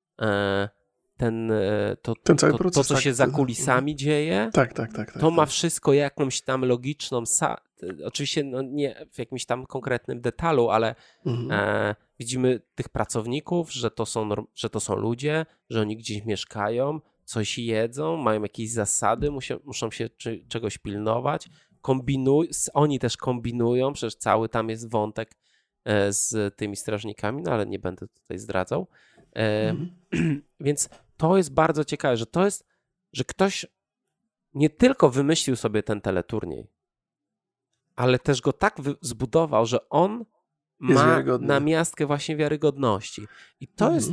ten cały proces, to co się za kulisami dzieje. Tak. To ma wszystko jakąś tam logiczną, oczywiście no nie w jakimś tam konkretnym detalu, ale widzimy tych pracowników, że to są ludzie, że oni gdzieś mieszkają, coś jedzą, mają jakieś zasady, muszą się czegoś pilnować, oni też kombinują, przecież cały tam jest wątek z tymi strażnikami, no ale nie będę tutaj zdradzał. Więc to jest bardzo ciekawe, że ktoś nie tylko wymyślił sobie ten teleturniej, ale też go tak zbudował, że on ma namiastkę właśnie wiarygodności. I to jest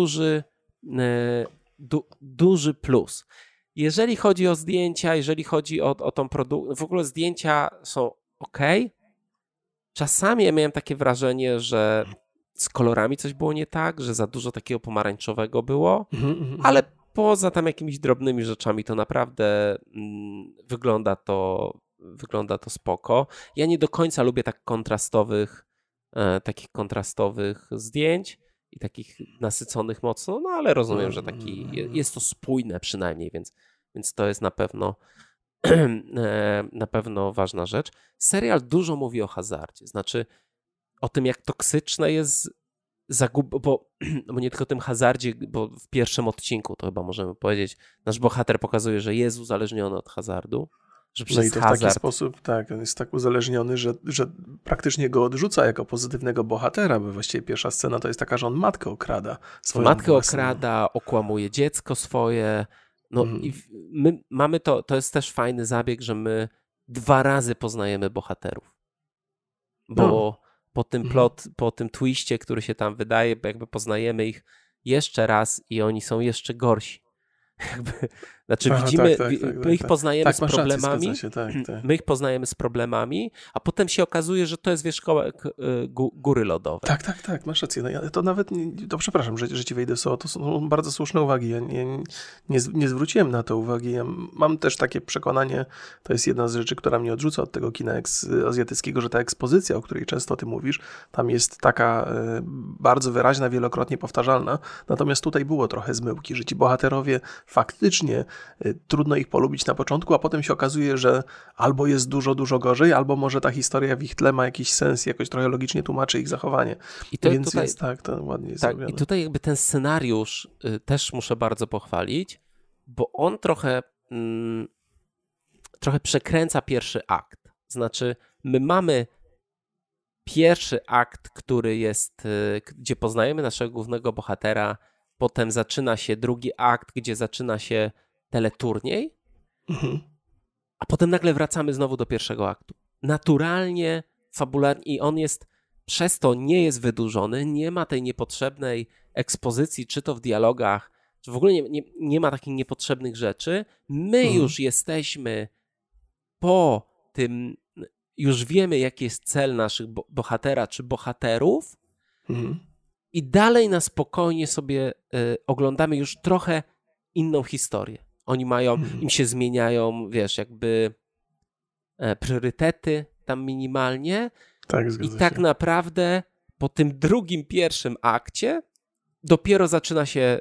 duży plus. Jeżeli chodzi o zdjęcia, jeżeli chodzi o tą produkcję, w ogóle zdjęcia są ok. Czasami ja miałem takie wrażenie, że z kolorami coś było nie tak, że za dużo takiego pomarańczowego było, ale poza tam jakimiś drobnymi rzeczami to naprawdę wygląda to spoko. Ja nie do końca lubię takich kontrastowych zdjęć i takich nasyconych mocno, no ale rozumiem, że jest to spójne przynajmniej, więc to jest na pewno ważna rzecz. Serial dużo mówi o hazardzie, znaczy o tym, jak toksyczne jest bo nie tylko o tym hazardzie, bo w pierwszym odcinku to chyba możemy powiedzieć, nasz bohater pokazuje, że jest uzależniony od hazardu, że przez i to w taki sposób, tak, on jest tak uzależniony, że praktycznie go odrzuca jako pozytywnego bohatera, bo właściwie pierwsza scena to jest taka, że on matkę okrada. Matkę okrada, okłamuje dziecko swoje, no i my mamy to jest też fajny zabieg, że my 2 razy poznajemy bohaterów, bo po tym twiście, który się tam wydaje, jakby poznajemy ich jeszcze raz i oni są jeszcze gorsi. Znaczy widzimy, my ich poznajemy z problemami, my ich poznajemy z problemami, a potem się okazuje, że to jest wierzchołek góry lodowej. Tak, masz rację. No ja to nawet, przepraszam, że ci wejdę w słowo, to są bardzo słuszne uwagi. Ja nie zwróciłem na to uwagi. Ja mam też takie przekonanie, to jest jedna z rzeczy, która mnie odrzuca od tego kina azjatyckiego, że ta ekspozycja, o której często ty mówisz, tam jest taka bardzo wyraźna, wielokrotnie powtarzalna, natomiast tutaj było trochę zmyłki, że ci bohaterowie faktycznie trudno ich polubić na początku, a potem się okazuje, że albo jest dużo, dużo gorzej, albo może ta historia w ich tle ma jakiś sens, jakoś trochę logicznie tłumaczy ich zachowanie. Więc to ładnie jest zrobione. I tutaj jakby ten scenariusz też muszę bardzo pochwalić, bo on trochę przekręca pierwszy akt. Znaczy, my mamy pierwszy akt, który jest, gdzie poznajemy naszego głównego bohatera, potem zaczyna się drugi akt, gdzie zaczyna się teleturniej, a potem nagle wracamy znowu do pierwszego aktu. Naturalnie, fabularnie i on jest, przez to nie jest wydłużony, nie ma tej niepotrzebnej ekspozycji, czy to w dialogach, czy w ogóle nie ma takich niepotrzebnych rzeczy. My już jesteśmy po tym, już wiemy, jaki jest cel naszych bohatera czy bohaterów i dalej na spokojnie sobie oglądamy już trochę inną historię. Oni mają, im się zmieniają, wiesz, jakby priorytety tam minimalnie i tak naprawdę po tym pierwszym akcie dopiero zaczyna się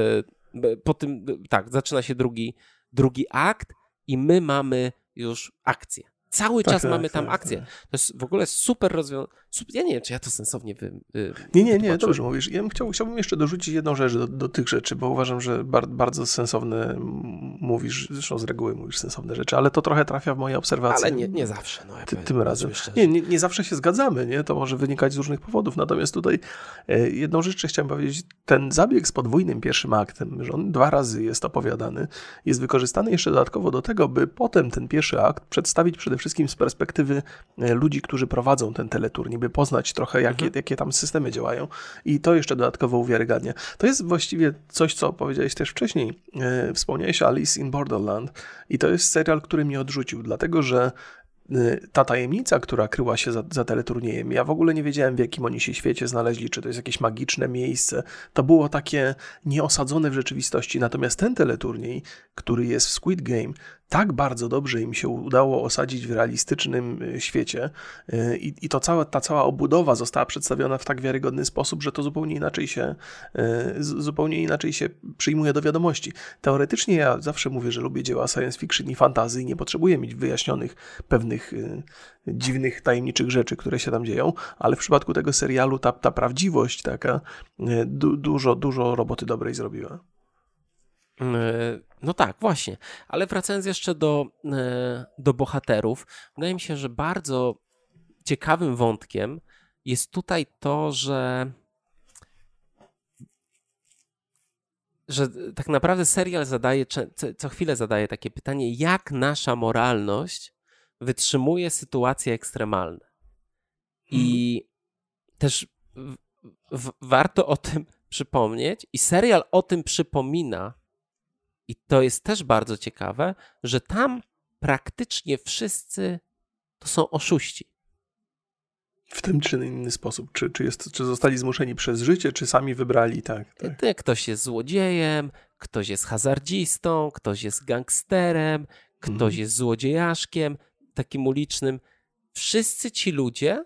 zaczyna się drugi akt i my mamy już akcję. Cały czas mamy tam akcję. To jest w ogóle super rozwiązanie. Ja nie wiem, czy ja to sensownie Nie, dobrze mówisz. Ja chciałbym jeszcze dorzucić jedną rzecz do tych rzeczy, bo uważam, że bardzo sensowne mówisz, zresztą z reguły mówisz sensowne rzeczy, ale to trochę trafia w moje obserwacje. Ale nie zawsze. No, tym razem. Nie zawsze się zgadzamy, nie? To może wynikać z różnych powodów, natomiast tutaj jedną rzecz chciałem powiedzieć, ten zabieg z podwójnym pierwszym aktem, że on 2 razy jest opowiadany, jest wykorzystany jeszcze dodatkowo do tego, by potem ten pierwszy akt przedstawić przede wszystkim z perspektywy ludzi, którzy prowadzą ten teleturniej, by poznać trochę, jakie tam systemy działają i to jeszcze dodatkowo uwiarygadnia. To jest właściwie coś, co powiedziałeś też wcześniej. Wspomniałeś o Alice in Borderland i to jest serial, który mnie odrzucił, dlatego że ta tajemnica, która kryła się za teleturniejem, ja w ogóle nie wiedziałem, w jakim oni się świecie znaleźli, czy to jest jakieś magiczne miejsce. To było takie nieosadzone w rzeczywistości. Natomiast ten teleturniej, który jest w Squid Game, tak bardzo dobrze im się udało osadzić w realistycznym świecie i ta cała obudowa została przedstawiona w tak wiarygodny sposób, że to zupełnie inaczej się przyjmuje do wiadomości. Teoretycznie ja zawsze mówię, że lubię dzieła science fiction i fantasy i nie potrzebuję mieć wyjaśnionych pewnych dziwnych, tajemniczych rzeczy, które się tam dzieją, ale w przypadku tego serialu ta prawdziwość taka dużo roboty dobrej zrobiła. No tak, właśnie. Ale wracając jeszcze do bohaterów, wydaje mi się, że bardzo ciekawym wątkiem jest tutaj to, że tak naprawdę serial co chwilę zadaje takie pytanie, jak nasza moralność wytrzymuje sytuacje ekstremalne. I też warto o tym przypomnieć i serial o tym przypomina. I to jest też bardzo ciekawe, że tam praktycznie wszyscy to są oszuści. W tym czy inny sposób? Czy zostali zmuszeni przez życie, czy sami wybrali? Tak. Ktoś jest złodziejem, ktoś jest hazardzistą, ktoś jest gangsterem, ktoś jest złodziejaszkiem, takim ulicznym. Wszyscy ci ludzie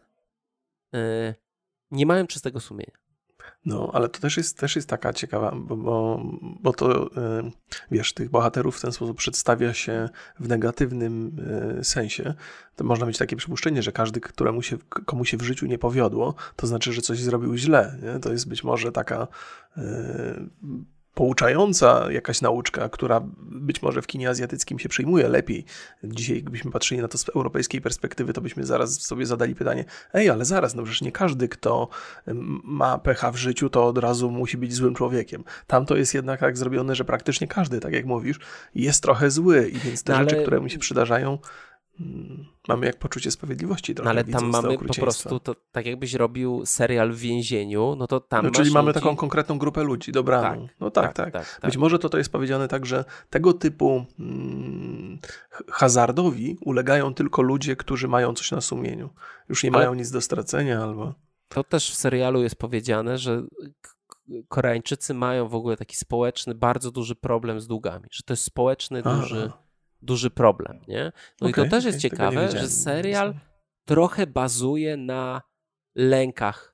nie mają czystego sumienia. No, ale to też jest taka ciekawa, bo to, wiesz, tych bohaterów w ten sposób przedstawia się w negatywnym sensie. To można mieć takie przypuszczenie, że każdy, komu się w życiu nie powiodło, to znaczy, że coś zrobił źle. Nie? To jest być może taka pouczająca jakaś nauczka, która być może w kinie azjatyckim się przyjmuje lepiej. Dzisiaj, gdybyśmy patrzyli na to z europejskiej perspektywy, to byśmy zaraz sobie zadali pytanie, ale zaraz, no przecież nie każdy, kto ma pecha w życiu, to od razu musi być złym człowiekiem. Tam to jest jednak tak zrobione, że praktycznie każdy, tak jak mówisz, jest trochę zły i więc te rzeczy, które mu się przydarzają, mamy jak poczucie sprawiedliwości trochę. Ale tam mamy po prostu, to tak jakbyś robił serial w więzieniu, no to tam no, czyli mamy taką konkretną grupę ludzi dobraną. Tak, no tak. Być może to jest powiedziane tak, że tego typu hazardowi ulegają tylko ludzie, którzy mają coś na sumieniu. Już nie mają nic do stracenia albo... To też w serialu jest powiedziane, że Koreańczycy mają w ogóle taki społeczny, bardzo duży problem z długami, że to jest społeczny, duży problem, nie? No i to też jest ciekawe, że serial trochę bazuje na lękach,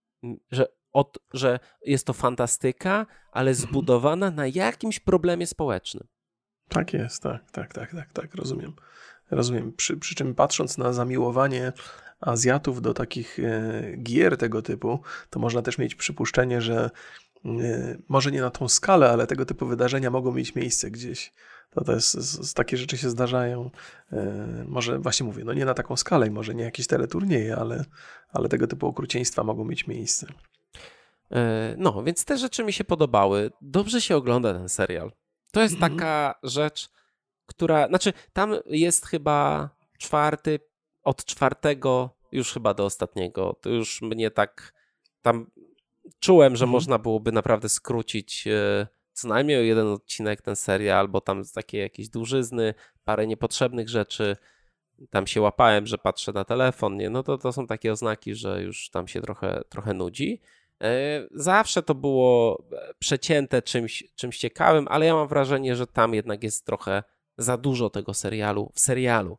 że jest to fantastyka, ale zbudowana na jakimś problemie społecznym. Tak jest, tak, rozumiem. Przy czym patrząc na zamiłowanie Azjatów do takich gier tego typu, to można też mieć przypuszczenie, że może nie na tą skalę, ale tego typu wydarzenia mogą mieć miejsce gdzieś. To jest, takie rzeczy się zdarzają. Może właśnie mówię, no nie na taką skalę, może nie jakieś teleturnieje, ale tego typu okrucieństwa mogą mieć miejsce. No, więc te rzeczy mi się podobały. Dobrze się ogląda ten serial. To jest taka rzecz, która... Znaczy, tam jest chyba od 4. już chyba do ostatniego. To już mnie tak... Tam czułem, że można byłoby naprawdę skrócić co najmniej o 1 odcinek ten serial, bo tam takie jakieś dłużyzny, parę niepotrzebnych rzeczy. Tam się łapałem, że patrzę na telefon, nie? No to są takie oznaki, że już tam się trochę nudzi. Zawsze to było przecięte czymś ciekawym, ale ja mam wrażenie, że tam jednak jest trochę za dużo tego w serialu.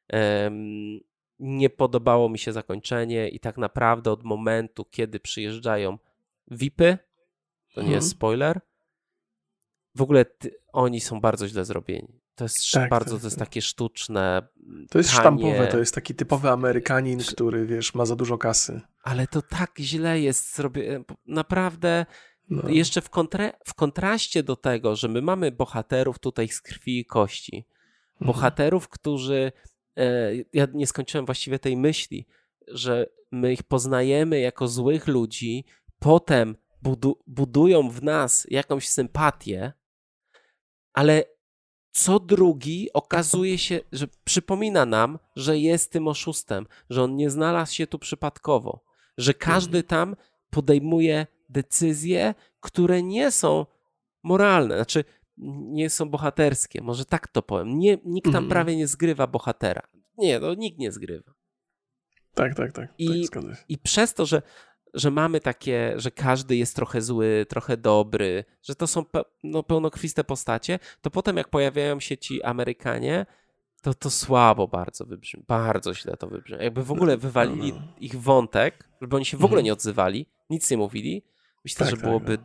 Nie podobało mi się zakończenie i tak naprawdę od momentu, kiedy przyjeżdżają VIP-y, to nie jest spoiler, w ogóle oni są bardzo źle zrobieni. To jest to jest takie sztuczne, to jest tanie. Sztampowe, to jest taki typowy Amerykanin, który, wiesz, ma za dużo kasy. Ale to tak źle jest zrobione, naprawdę. Jeszcze w kontraście do tego, że my mamy bohaterów tutaj z krwi i kości, bohaterów, którzy, ja nie skończyłem właściwie tej myśli, że my ich poznajemy jako złych ludzi, potem budują w nas jakąś sympatię, ale co drugi okazuje się, że przypomina nam, że jest tym oszustem, że on nie znalazł się tu przypadkowo, że każdy tam podejmuje decyzje, które nie są moralne, znaczy nie są bohaterskie, może tak to powiem. Nikt tam prawie nie zgrywa bohatera. Nie, nikt nie zgrywa. Tak. I przez to, że mamy takie, że każdy jest trochę zły, trochę dobry, że to są pełnokrwiste postacie, to potem jak pojawiają się ci Amerykanie, to słabo bardzo wybrzmi, bardzo źle to wybrzmi. Jakby w ogóle wywalili ich wątek, żeby oni się w ogóle nie odzywali, nic nie mówili, myślę, że byłoby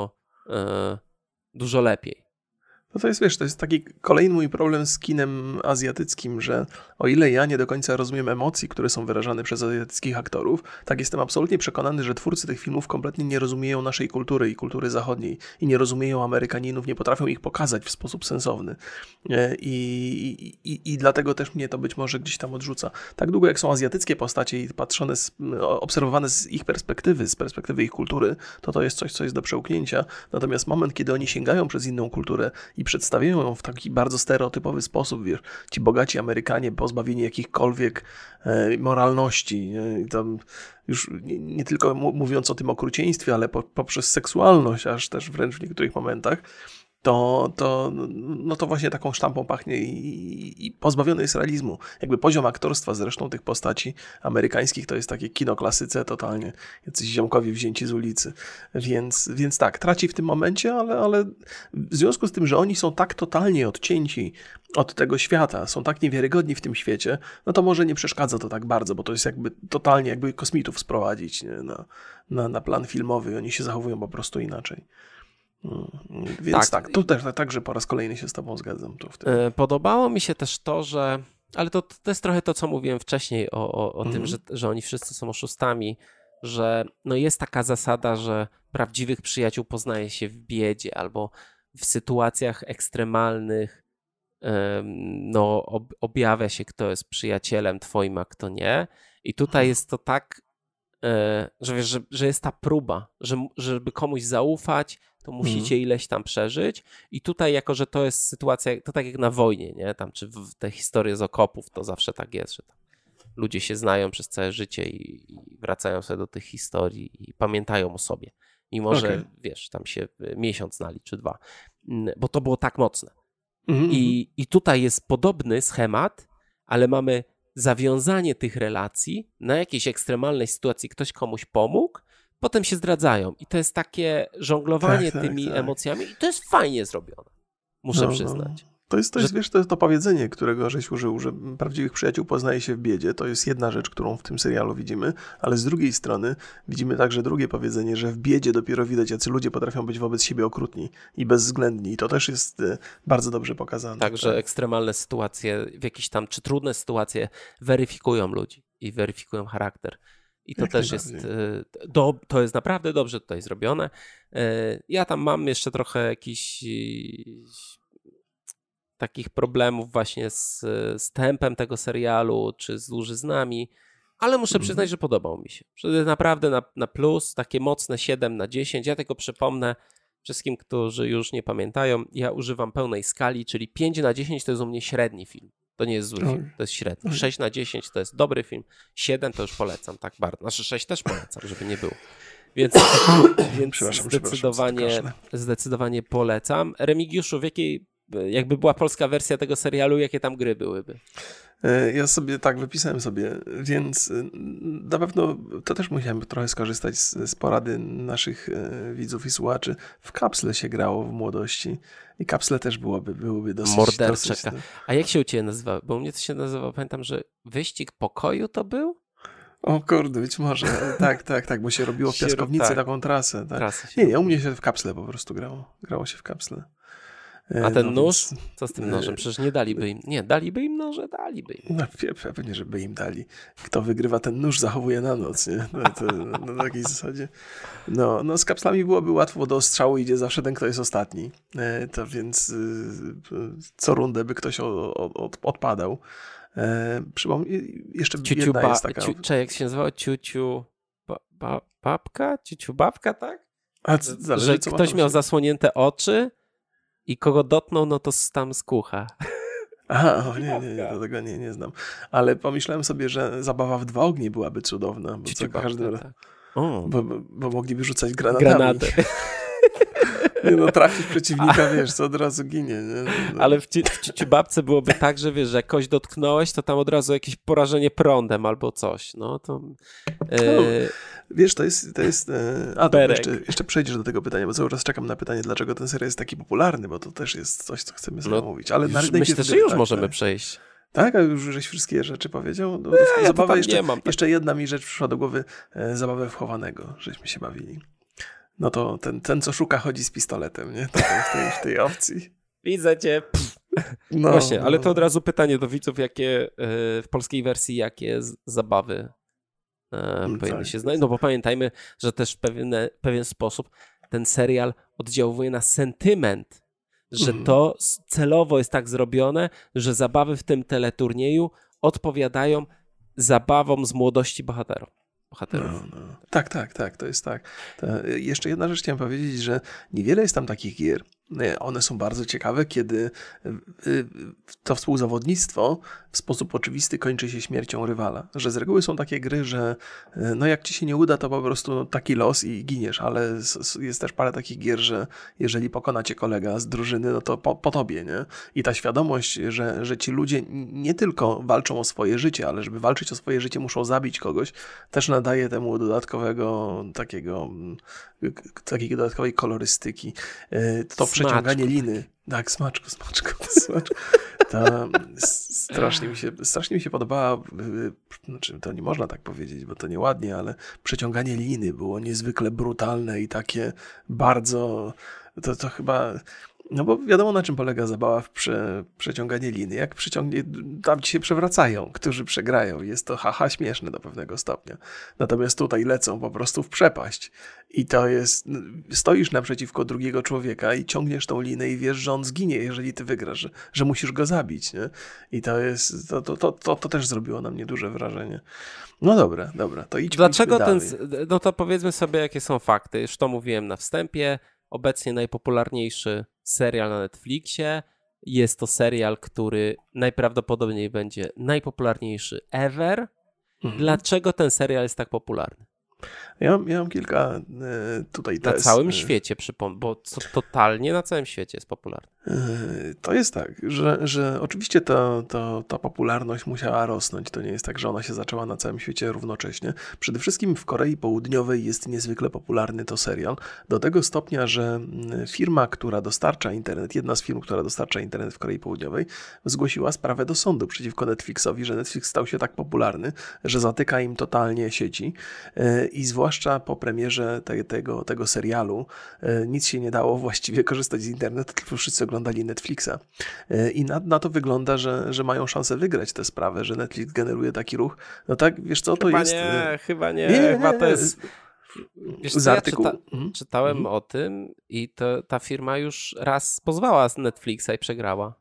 dużo lepiej. No to jest, wiesz, to jest taki kolejny mój problem z kinem azjatyckim, że o ile ja nie do końca rozumiem emocji, które są wyrażane przez azjatyckich aktorów, tak jestem absolutnie przekonany, że twórcy tych filmów kompletnie nie rozumieją naszej kultury i kultury zachodniej i nie rozumieją Amerykaninów, nie potrafią ich pokazać w sposób sensowny. I dlatego też mnie to być może gdzieś tam odrzuca. Tak długo jak są azjatyckie postacie i patrzone, obserwowane z ich perspektywy, z perspektywy ich kultury, to jest coś, co jest do przełknięcia. Natomiast moment, kiedy oni sięgają przez inną kulturę i przedstawiają ją w taki bardzo stereotypowy sposób, wiesz, ci bogaci Amerykanie pozbawieni jakichkolwiek moralności, tam już nie tylko mówiąc o tym okrucieństwie, ale poprzez seksualność, aż też wręcz w niektórych momentach, to właśnie taką sztampą pachnie i pozbawiony jest realizmu. Jakby poziom aktorstwa zresztą tych postaci amerykańskich to jest takie kino klasyce totalnie, jacyś ziomkowie wzięci z ulicy. Więc tak, traci w tym momencie, ale w związku z tym, że oni są tak totalnie odcięci od tego świata, są tak niewiarygodni w tym świecie, no to może nie przeszkadza to tak bardzo, bo to jest jakby totalnie jakby kosmitów sprowadzić nie? Na plan filmowy. Oni się zachowują po prostu inaczej. Więc tak, tu też także po raz kolejny się z tobą zgadzam. Podobało mi się też to, że, ale to jest trochę to, co mówiłem wcześniej o tym, że oni wszyscy są oszustami, że no jest taka zasada, że prawdziwych przyjaciół poznaje się w biedzie albo w sytuacjach ekstremalnych objawia się, kto jest przyjacielem twoim, a kto nie. I tutaj jest to tak, że wiesz, że jest ta próba, żeby komuś zaufać, to musicie ileś tam przeżyć i tutaj jako, że to jest sytuacja, to tak jak na wojnie, nie? Tam czy w te historie z okopów, to zawsze tak jest, że tam ludzie się znają przez całe życie i wracają sobie do tych historii i pamiętają o sobie, mimo że wiesz, tam się miesiąc znali czy 2, bo to było tak mocne. I tutaj jest podobny schemat, ale mamy zawiązanie tych relacji na jakiejś ekstremalnej sytuacji, ktoś komuś pomógł, potem się zdradzają i to jest takie żonglowanie tymi emocjami i to jest fajnie zrobione, muszę przyznać. To jest, wiesz, to jest to powiedzenie, którego żeś użył, że prawdziwych przyjaciół poznaje się w biedzie. To jest jedna rzecz, którą w tym serialu widzimy, ale z drugiej strony widzimy także drugie powiedzenie, że w biedzie dopiero widać, jacy ludzie potrafią być wobec siebie okrutni i bezwzględni. I to też jest bardzo dobrze pokazane. Także ekstremalne sytuacje, w jakieś tam, czy trudne sytuacje weryfikują ludzi i weryfikują charakter. I to jak też jest, to jest naprawdę dobrze tutaj zrobione. Ja tam mam jeszcze trochę jakichś takich problemów właśnie z tempem tego serialu, czy z dłużyznami, ale muszę przyznać, że podobał mi się. Że naprawdę na plus, takie mocne 7/10. Ja tylko przypomnę wszystkim, którzy już nie pamiętają, ja używam pełnej skali, czyli 5/10 to jest u mnie średni film. To nie jest zły film, to jest średni. 6/10 to jest dobry film, 7 to już polecam tak bardzo. Znaczy 6 też polecam, żeby nie było. Więc zdecydowanie polecam. Remigiuszu, jakby była polska wersja tego serialu, jakie tam gry byłyby? Ja sobie tak wypisałem sobie, więc na pewno to też musiałem trochę skorzystać z porady naszych widzów i słuchaczy. W kapsle się grało w młodości i kapsle też byłyby dosyć... Morderczeka. A jak się u ciebie nazywa? Bo u mnie to się nazywa, pamiętam, że Wyścig Pokoju to był? O kurde, być może. Tak, bo się robiło w piaskownicy taką trasę. Tak. Nie, u mnie się w kapsle po prostu grało. Grało się w kapsle. A ten nóż? Co z tym nożem? Przecież nie daliby im. Nie, daliby im noże, daliby im. No, pewnie, żeby im dali. Kto wygrywa, ten nóż zachowuje na noc, nie? Na takiej zasadzie. No, z kapslami byłoby łatwo, do strzału idzie zawsze ten, kto jest ostatni. To więc co rundę by ktoś odpadał. Jeszcze jedna jest taka... Jak się nazywało? Ciuciu... Babka? Ciuciu babka, tak? A zależy, że ktoś miał zasłonięte oczy i kogo dotknął, no to tam skucha. Aha, nie, to tego nie znam. Ale pomyślałem sobie, że zabawa w 2 ognie byłaby cudowna. Bo co każdy raz... Bo mogliby rzucać granatami. Nie trafisz przeciwnika, wiesz, co od razu ginie. Nie? Ale w babce byłoby tak, że wiesz, że jak kogoś dotknąłeś, to tam od razu jakieś porażenie prądem albo coś. No to... Wiesz, to jest jeszcze przejdziesz do tego pytania, bo cały czas czekam na pytanie, dlaczego ten serial jest taki popularny, bo to też jest coś, co chcemy sobie mówić. Ale myślę, że już możemy przejść. Tak? A już żeś wszystkie rzeczy powiedział? Zabawę jeszcze jedna mi rzecz przyszła do głowy. Zabawę wchowanego, żeśmy się bawili. No to ten co szuka, chodzi z pistoletem, nie? W tej opcji. Widzę cię. No, właśnie, ale to od razu pytanie do widzów, jakie w polskiej wersji, jakie zabawy powinny się znaleźć. No bo pamiętajmy, że też w pewien sposób ten serial oddziałuje na sentyment, że to celowo jest tak zrobione, że zabawy w tym teleturnieju odpowiadają zabawom z młodości bohaterów. Tak, to jest tak. Jeszcze jedna rzecz chciałem powiedzieć, że niewiele jest tam takich gier. One są bardzo ciekawe, kiedy to współzawodnictwo w sposób oczywisty kończy się śmiercią rywala. Że z reguły są takie gry, że no jak ci się nie uda, to po prostu taki los i giniesz, ale jest też parę takich gier, że jeżeli pokona cię kolega z drużyny, no to po tobie, nie? I ta świadomość, że ci ludzie nie tylko walczą o swoje życie, ale żeby walczyć o swoje życie, muszą zabić kogoś, też nadaje temu takiej dodatkowej kolorystyki. To przeciąganie liny. Tak, smaczku. To strasznie mi się podobała, znaczy to nie można tak powiedzieć, bo to nieładnie, ale przeciąganie liny było niezwykle brutalne i takie bardzo, to chyba... No bo wiadomo, na czym polega zabawa w przeciąganie liny. Jak tam ci się przewracają, którzy przegrają. Jest to śmieszne do pewnego stopnia. Natomiast tutaj lecą po prostu w przepaść. I to jest... Stoisz naprzeciwko drugiego człowieka i ciągniesz tą linę i wiesz, że on zginie, jeżeli ty wygrasz, że musisz go zabić, nie? I to jest... To też zrobiło na mnie duże wrażenie. No dobra, to idźmy Dlaczego dalej. No to powiedzmy sobie, jakie są fakty. Już to mówiłem na wstępie. Obecnie najpopularniejszy serial na Netflixie. Jest to serial, który najprawdopodobniej będzie najpopularniejszy ever. Dlaczego ten serial jest tak popularny? Ja mam kilka tutaj na tez. Całym świecie, bo totalnie na całym świecie jest popularny. To jest tak, że oczywiście ta popularność musiała rosnąć. To nie jest tak, że ona się zaczęła na całym świecie równocześnie. Przede wszystkim w Korei Południowej jest niezwykle popularny to serial. Do tego stopnia, że firma, która dostarcza internet, jedna z firm, która dostarcza internet w Korei Południowej, zgłosiła sprawę do sądu przeciwko Netflixowi, że Netflix stał się tak popularny, że zatyka im totalnie sieci. I zwłaszcza po premierze tego serialu nic się nie dało właściwie korzystać z internetu, tylko wszyscy oglądali Netflixa. I na to wygląda, że mają szansę wygrać tę sprawę, że Netflix generuje taki ruch. No tak, wiesz co, to jest... Chyba nie. To jest... Wiesz co, ja czytałem o tym i ta firma już raz pozwała z Netflixa i przegrała.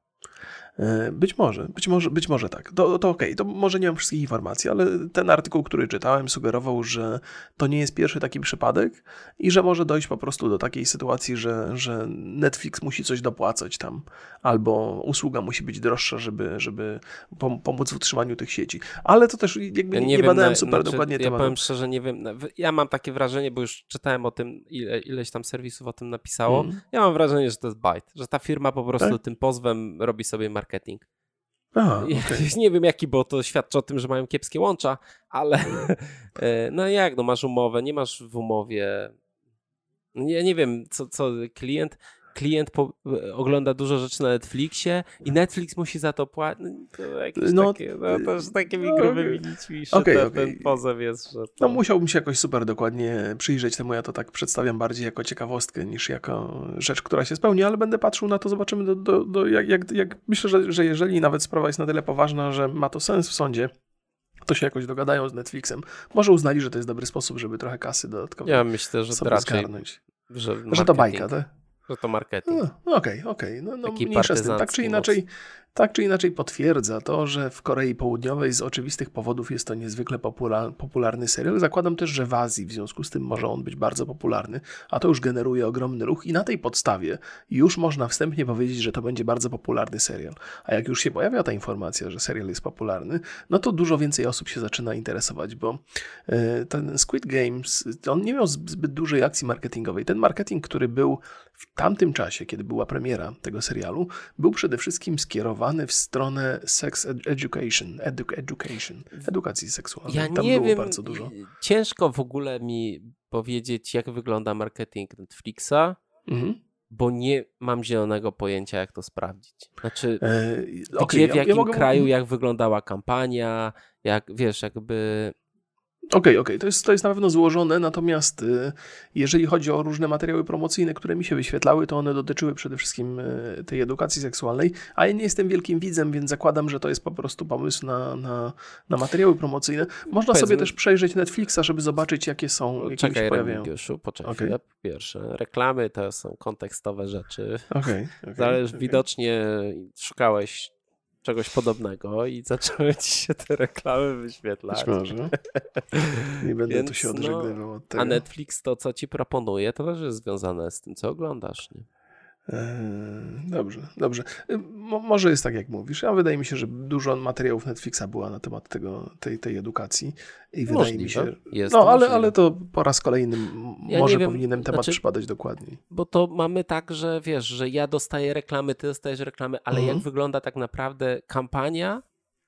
Być może tak. To okej. To może nie mam wszystkich informacji, ale ten artykuł, który czytałem, sugerował, że to nie jest pierwszy taki przypadek i że może dojść po prostu do takiej sytuacji, że Netflix musi coś dopłacać tam, albo usługa musi być droższa, żeby pomóc w utrzymaniu tych sieci. Ale to też jakby nie badałem super dokładnie tematu. Ja powiem szczerze, nie wiem. Ja mam takie wrażenie, bo już czytałem o tym, ileś tam serwisów o tym napisało. Ja mam wrażenie, że to jest bajt, że ta firma po prostu tym pozwem robi sobie marketing. Aha, okay. Nie wiem jaki, bo to świadczy o tym, że mają kiepskie łącza, ale no jak, no masz umowę, nie masz w umowie, ja nie wiem, co klient ogląda dużo rzeczy na Netflixie i Netflix musi za to płacić. To już takimi grubymi nićmi ten pozew jest, że to... No musiałbym się jakoś super dokładnie przyjrzeć temu, ja to tak przedstawiam bardziej jako ciekawostkę niż jako rzecz, która się spełni, ale będę patrzył na to, zobaczymy jak myślę, że jeżeli nawet sprawa jest na tyle poważna, że ma to sens w sądzie, to się jakoś dogadają z Netflixem. Może uznali, że to jest dobry sposób, żeby trochę kasy dodatkowo ja myślę, że sobie raczej zgarnąć. Że to bajka, tak? Że to marketing. Okej. No mniejsza z tym. Tak czy inaczej potwierdza to, że w Korei Południowej z oczywistych powodów jest to niezwykle popularny serial. Zakładam też, że w Azji w związku z tym może on być bardzo popularny, a to już generuje ogromny ruch i na tej podstawie już można wstępnie powiedzieć, że to będzie bardzo popularny serial. A jak już się pojawia ta informacja, że serial jest popularny, no to dużo więcej osób się zaczyna interesować, bo ten Squid Games, on nie miał zbyt dużej akcji marketingowej. Ten marketing, który był w tamtym czasie, kiedy była premiera tego serialu, był przede wszystkim skierowany w stronę sex education, edukacji seksualnej. Ja Tam nie było wiem, bardzo dużo. Ciężko w ogóle mi powiedzieć, jak wygląda marketing Netflixa, bo nie mam zielonego pojęcia, jak to sprawdzić. Znaczy, gdzie, w jakim kraju, jak wyglądała kampania, jak, wiesz, jakby... Okej. To jest na pewno złożone, natomiast jeżeli chodzi o różne materiały promocyjne, które mi się wyświetlały, to one dotyczyły przede wszystkim tej edukacji seksualnej, a ja nie jestem wielkim widzem, więc zakładam, że to jest po prostu pomysł na materiały promocyjne. Można sobie też przejrzeć Netflixa, żeby zobaczyć, jakie są, jakie się pojawiają. Remigiuszu, poczekaj chwilę. Po pierwsze, reklamy to są kontekstowe rzeczy. Widocznie szukałeś czegoś podobnego i zaczęły ci się te reklamy wyświetlać. Być może. Nie będę tu się odżegnywał od tego. A Netflix to, co ci proponuje, to też jest związane z tym, co oglądasz, nie? Dobrze. Może jest tak, jak mówisz. A wydaje mi się, że dużo materiałów Netflixa była na temat tej edukacji. I wydaje mi się. Ale to po raz kolejny może powinienem temat przypadać dokładniej. Bo to mamy tak, że wiesz, że ja dostaję reklamy, ty dostajesz reklamy, ale jak wygląda tak naprawdę kampania?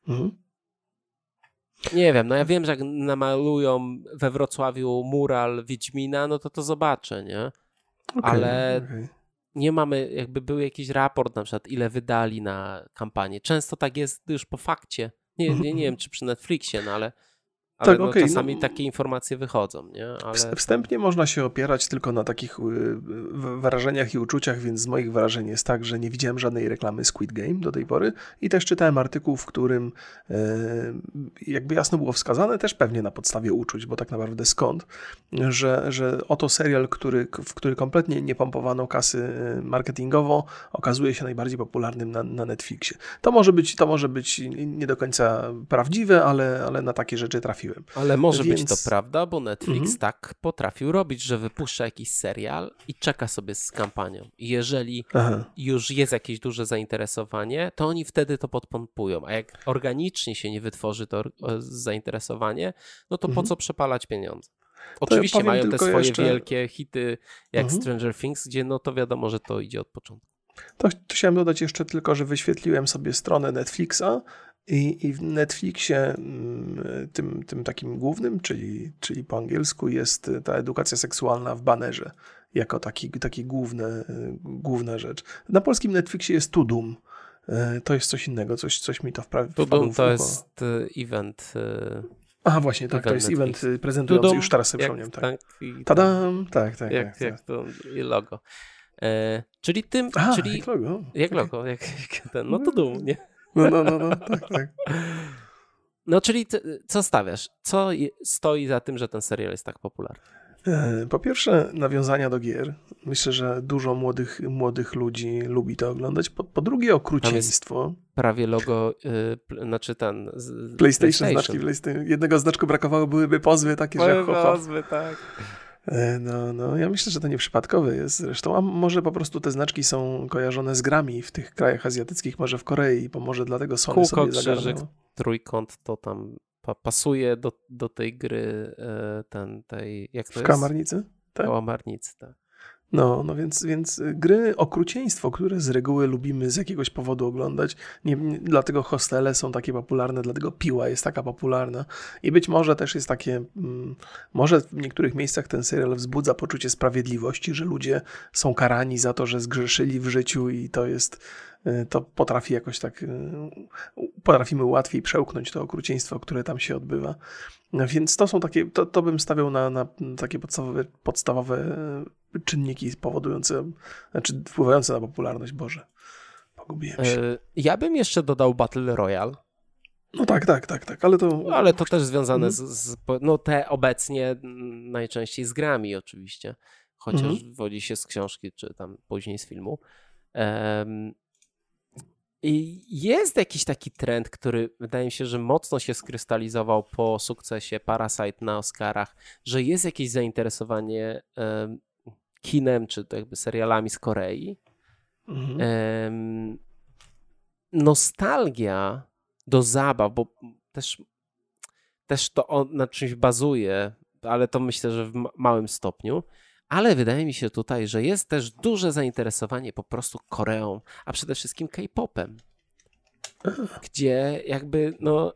Nie wiem, no ja wiem, że jak namalują we Wrocławiu mural Wiedźmina, no to zobaczę, nie? Ale nie mamy, jakby był jakiś raport na przykład, ile wydali na kampanię. Często tak jest już po fakcie. Nie wiem, czy przy Netflixie, no ale czasami takie informacje wychodzą, nie? Ale... Wstępnie można się opierać tylko na takich wrażeniach i uczuciach, więc z moich wrażeń jest tak, że nie widziałem żadnej reklamy Squid Game do tej pory i też czytałem artykuł, w którym jakby jasno było wskazane, też pewnie na podstawie uczuć, bo tak naprawdę skąd, że oto serial, w który kompletnie nie pompowano kasy marketingowo, okazuje się najbardziej popularnym na Netflixie. To może być nie do końca prawdziwe, ale na takie rzeczy trafiłem. Ale może być to prawda, bo Netflix tak potrafił robić, że wypuszcza jakiś serial i czeka sobie z kampanią. I jeżeli już jest jakieś duże zainteresowanie, to oni wtedy to podpompują. A jak organicznie się nie wytworzy to zainteresowanie, no to po co przepalać pieniądze? Oczywiście mają te swoje wielkie hity jak Stranger Things, gdzie no to wiadomo, że to idzie od początku. To chciałem dodać jeszcze tylko, że wyświetliłem sobie stronę Netflixa i w Netflixie tym takim głównym, czyli po angielsku jest ta edukacja seksualna w banerze, jako taki główna rzecz. Na polskim Netflixie jest Tudum. To jest coś innego, coś mi to wpadło w Tudum to jest event. Aha, właśnie, tak, to jest event prezentujący, Tudum, już teraz sobie przypomniałem. Tadam, tak. Jak to logo. Czyli tym... jak logo. Jak logo, jak ten, no Tudum, nie? No, tak. No, czyli co stawiasz? Co stoi za tym, że ten serial jest tak popularny? Po pierwsze, nawiązania do gier. Myślę, że dużo młodych ludzi lubi to oglądać. Po drugie, okrucieństwo. Prawie logo, znaczy ten... PlayStation. Znaczki PlayStation. Jednego znaczku brakowało, byłyby pozwy takie, że pozwy, tak. No, ja myślę, że to nieprzypadkowe jest zresztą, a może po prostu te znaczki są kojarzone z grami w tych krajach azjatyckich, może w Korei, bo może dlatego Sony sobie zagarnęło. Trójkąt to tam pasuje do tej gry tej, jak to jest? W kałamarnicy? Tak? Kałamarnicy, tak. No więc gry okrucieństwo, które z reguły lubimy z jakiegoś powodu oglądać, dlatego Hostele są takie popularne, dlatego Piła jest taka popularna i być może też jest takie, może w niektórych miejscach ten serial wzbudza poczucie sprawiedliwości, że ludzie są karani za to, że zgrzeszyli w życiu i to potrafi jakoś tak, potrafimy łatwiej przełknąć to okrucieństwo, które tam się odbywa. Więc to są takie, to bym stawiał na takie podstawowe czynniki powodujące, znaczy wpływające na popularność. Boże, pogubiłem się. Ja bym jeszcze dodał Battle Royale. No tak, ale to... Ale to też związane no te obecnie najczęściej z grami oczywiście, chociaż wodzi się z książki, czy tam później z filmu. I jest jakiś taki trend, który wydaje mi się, że mocno się skrystalizował po sukcesie Parasite na Oscarach, że jest jakieś zainteresowanie kinem, czy to jakby serialami z Korei. Nostalgia do zabaw, bo też to na czymś bazuje, ale to myślę, że w małym stopniu. Ale wydaje mi się tutaj, że jest też duże zainteresowanie po prostu Koreą, a przede wszystkim K-popem. Gdzie jakby, no,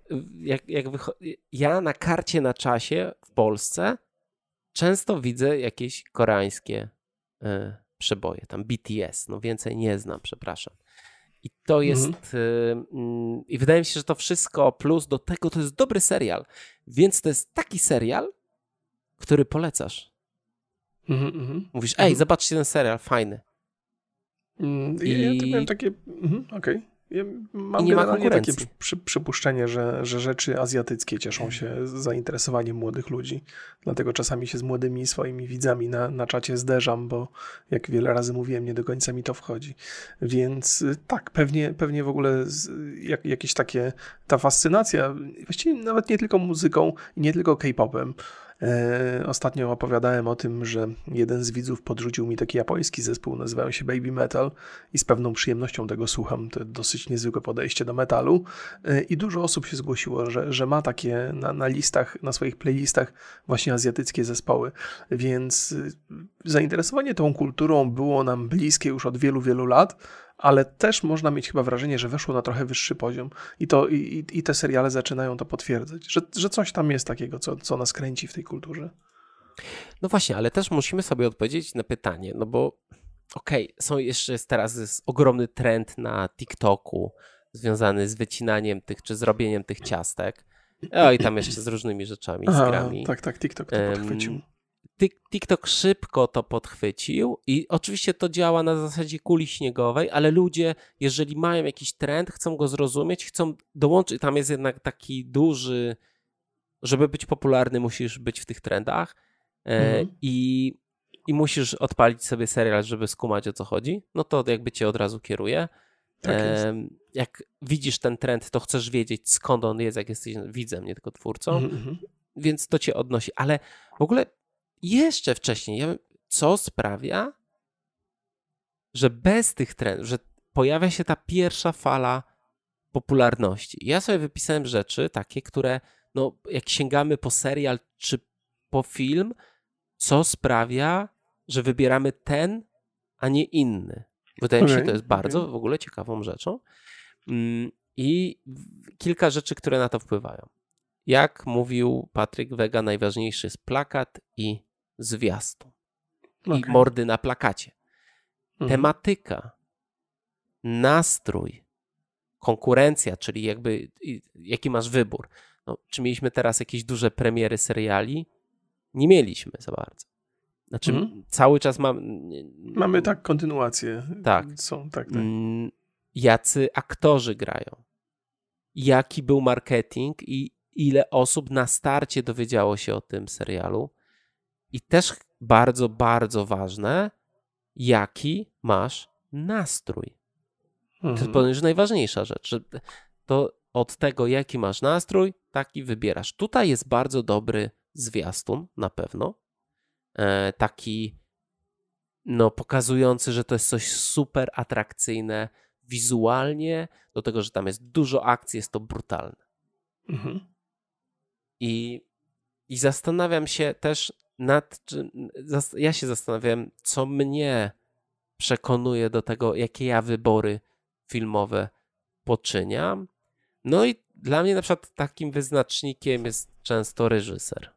ja na karcie na czasie w Polsce często widzę jakieś koreańskie przeboje, tam BTS, no więcej nie znam, przepraszam. I to jest, i wydaje mi się, że to wszystko plus do tego to jest dobry serial, więc to jest taki serial, który polecasz. Mówisz, zobaczcie ten serial, fajny. Ja to miałem takie, okej. Ja mam nie ma generalnie takie konkurencji. przypuszczenie, że rzeczy azjatyckie cieszą się zainteresowaniem młodych ludzi. Dlatego czasami się z młodymi swoimi widzami na czacie zderzam, bo jak wiele razy mówiłem, nie do końca mi to wchodzi. Więc tak, pewnie w ogóle jakieś takie, ta fascynacja, właściwie nawet nie tylko muzyką i nie tylko K-popem. Ostatnio opowiadałem o tym, że jeden z widzów podrzucił mi taki japoński zespół, nazywają się Baby Metal i z pewną przyjemnością tego słucham. To dosyć niezwykłe podejście do metalu i dużo osób się zgłosiło, że ma takie na listach, na swoich playlistach właśnie azjatyckie zespoły, więc zainteresowanie tą kulturą było nam bliskie już od wielu, wielu lat, ale też można mieć chyba wrażenie, że weszło na trochę wyższy poziom i te seriale zaczynają to potwierdzać, że coś tam jest takiego, co nas kręci w tej kulturze. No właśnie, ale też musimy sobie odpowiedzieć na pytanie, no bo teraz jest ogromny trend na TikToku związany z wycinaniem tych, czy zrobieniem tych ciastek. I tam jeszcze z różnymi rzeczami, z grami. Tak, TikTok to podchwycił. TikTok szybko to podchwycił i oczywiście to działa na zasadzie kuli śniegowej, ale ludzie, jeżeli mają jakiś trend, chcą go zrozumieć, chcą dołączyć, tam jest jednak taki duży, żeby być popularny, musisz być w tych trendach i musisz odpalić sobie serial, żeby skumać, o co chodzi, no to jakby cię od razu kieruje. Tak jest. Jak widzisz ten trend, to chcesz wiedzieć, skąd on jest, jak jesteś widzem, nie tylko twórcą, więc to cię odnosi, ale w ogóle jeszcze wcześniej, co sprawia, że bez tych trendów, że pojawia się ta pierwsza fala popularności. Ja sobie wypisałem rzeczy takie, które, no, jak sięgamy po serial czy po film, co sprawia, że wybieramy ten, a nie inny. Wydaje mi się, to jest bardzo w ogóle ciekawą rzeczą. I kilka rzeczy, które na to wpływają. Jak mówił Patryk Wega, najważniejszy jest plakat i zwiastun. I mordy na plakacie. Tematyka, nastrój, konkurencja, czyli jakby jaki masz wybór. No, czy mieliśmy teraz jakieś duże premiery seriali? Nie mieliśmy za bardzo. Znaczy cały czas mamy tak kontynuację. Tak. Tak. Jacy aktorzy grają. Jaki był marketing i ile osób na starcie dowiedziało się o tym serialu. I też bardzo, bardzo ważne, jaki masz nastrój. To jest najważniejsza rzecz. Że to od tego, jaki masz nastrój, taki wybierasz. Tutaj jest bardzo dobry zwiastun, na pewno. Taki pokazujący, że to jest coś super atrakcyjne wizualnie, do tego, że tam jest dużo akcji, jest to brutalne. I I zastanawiam się też nad czym, ja się zastanawiam, co mnie przekonuje do tego, jakie ja wybory filmowe poczyniam. No i dla mnie na przykład takim wyznacznikiem jest często reżyser.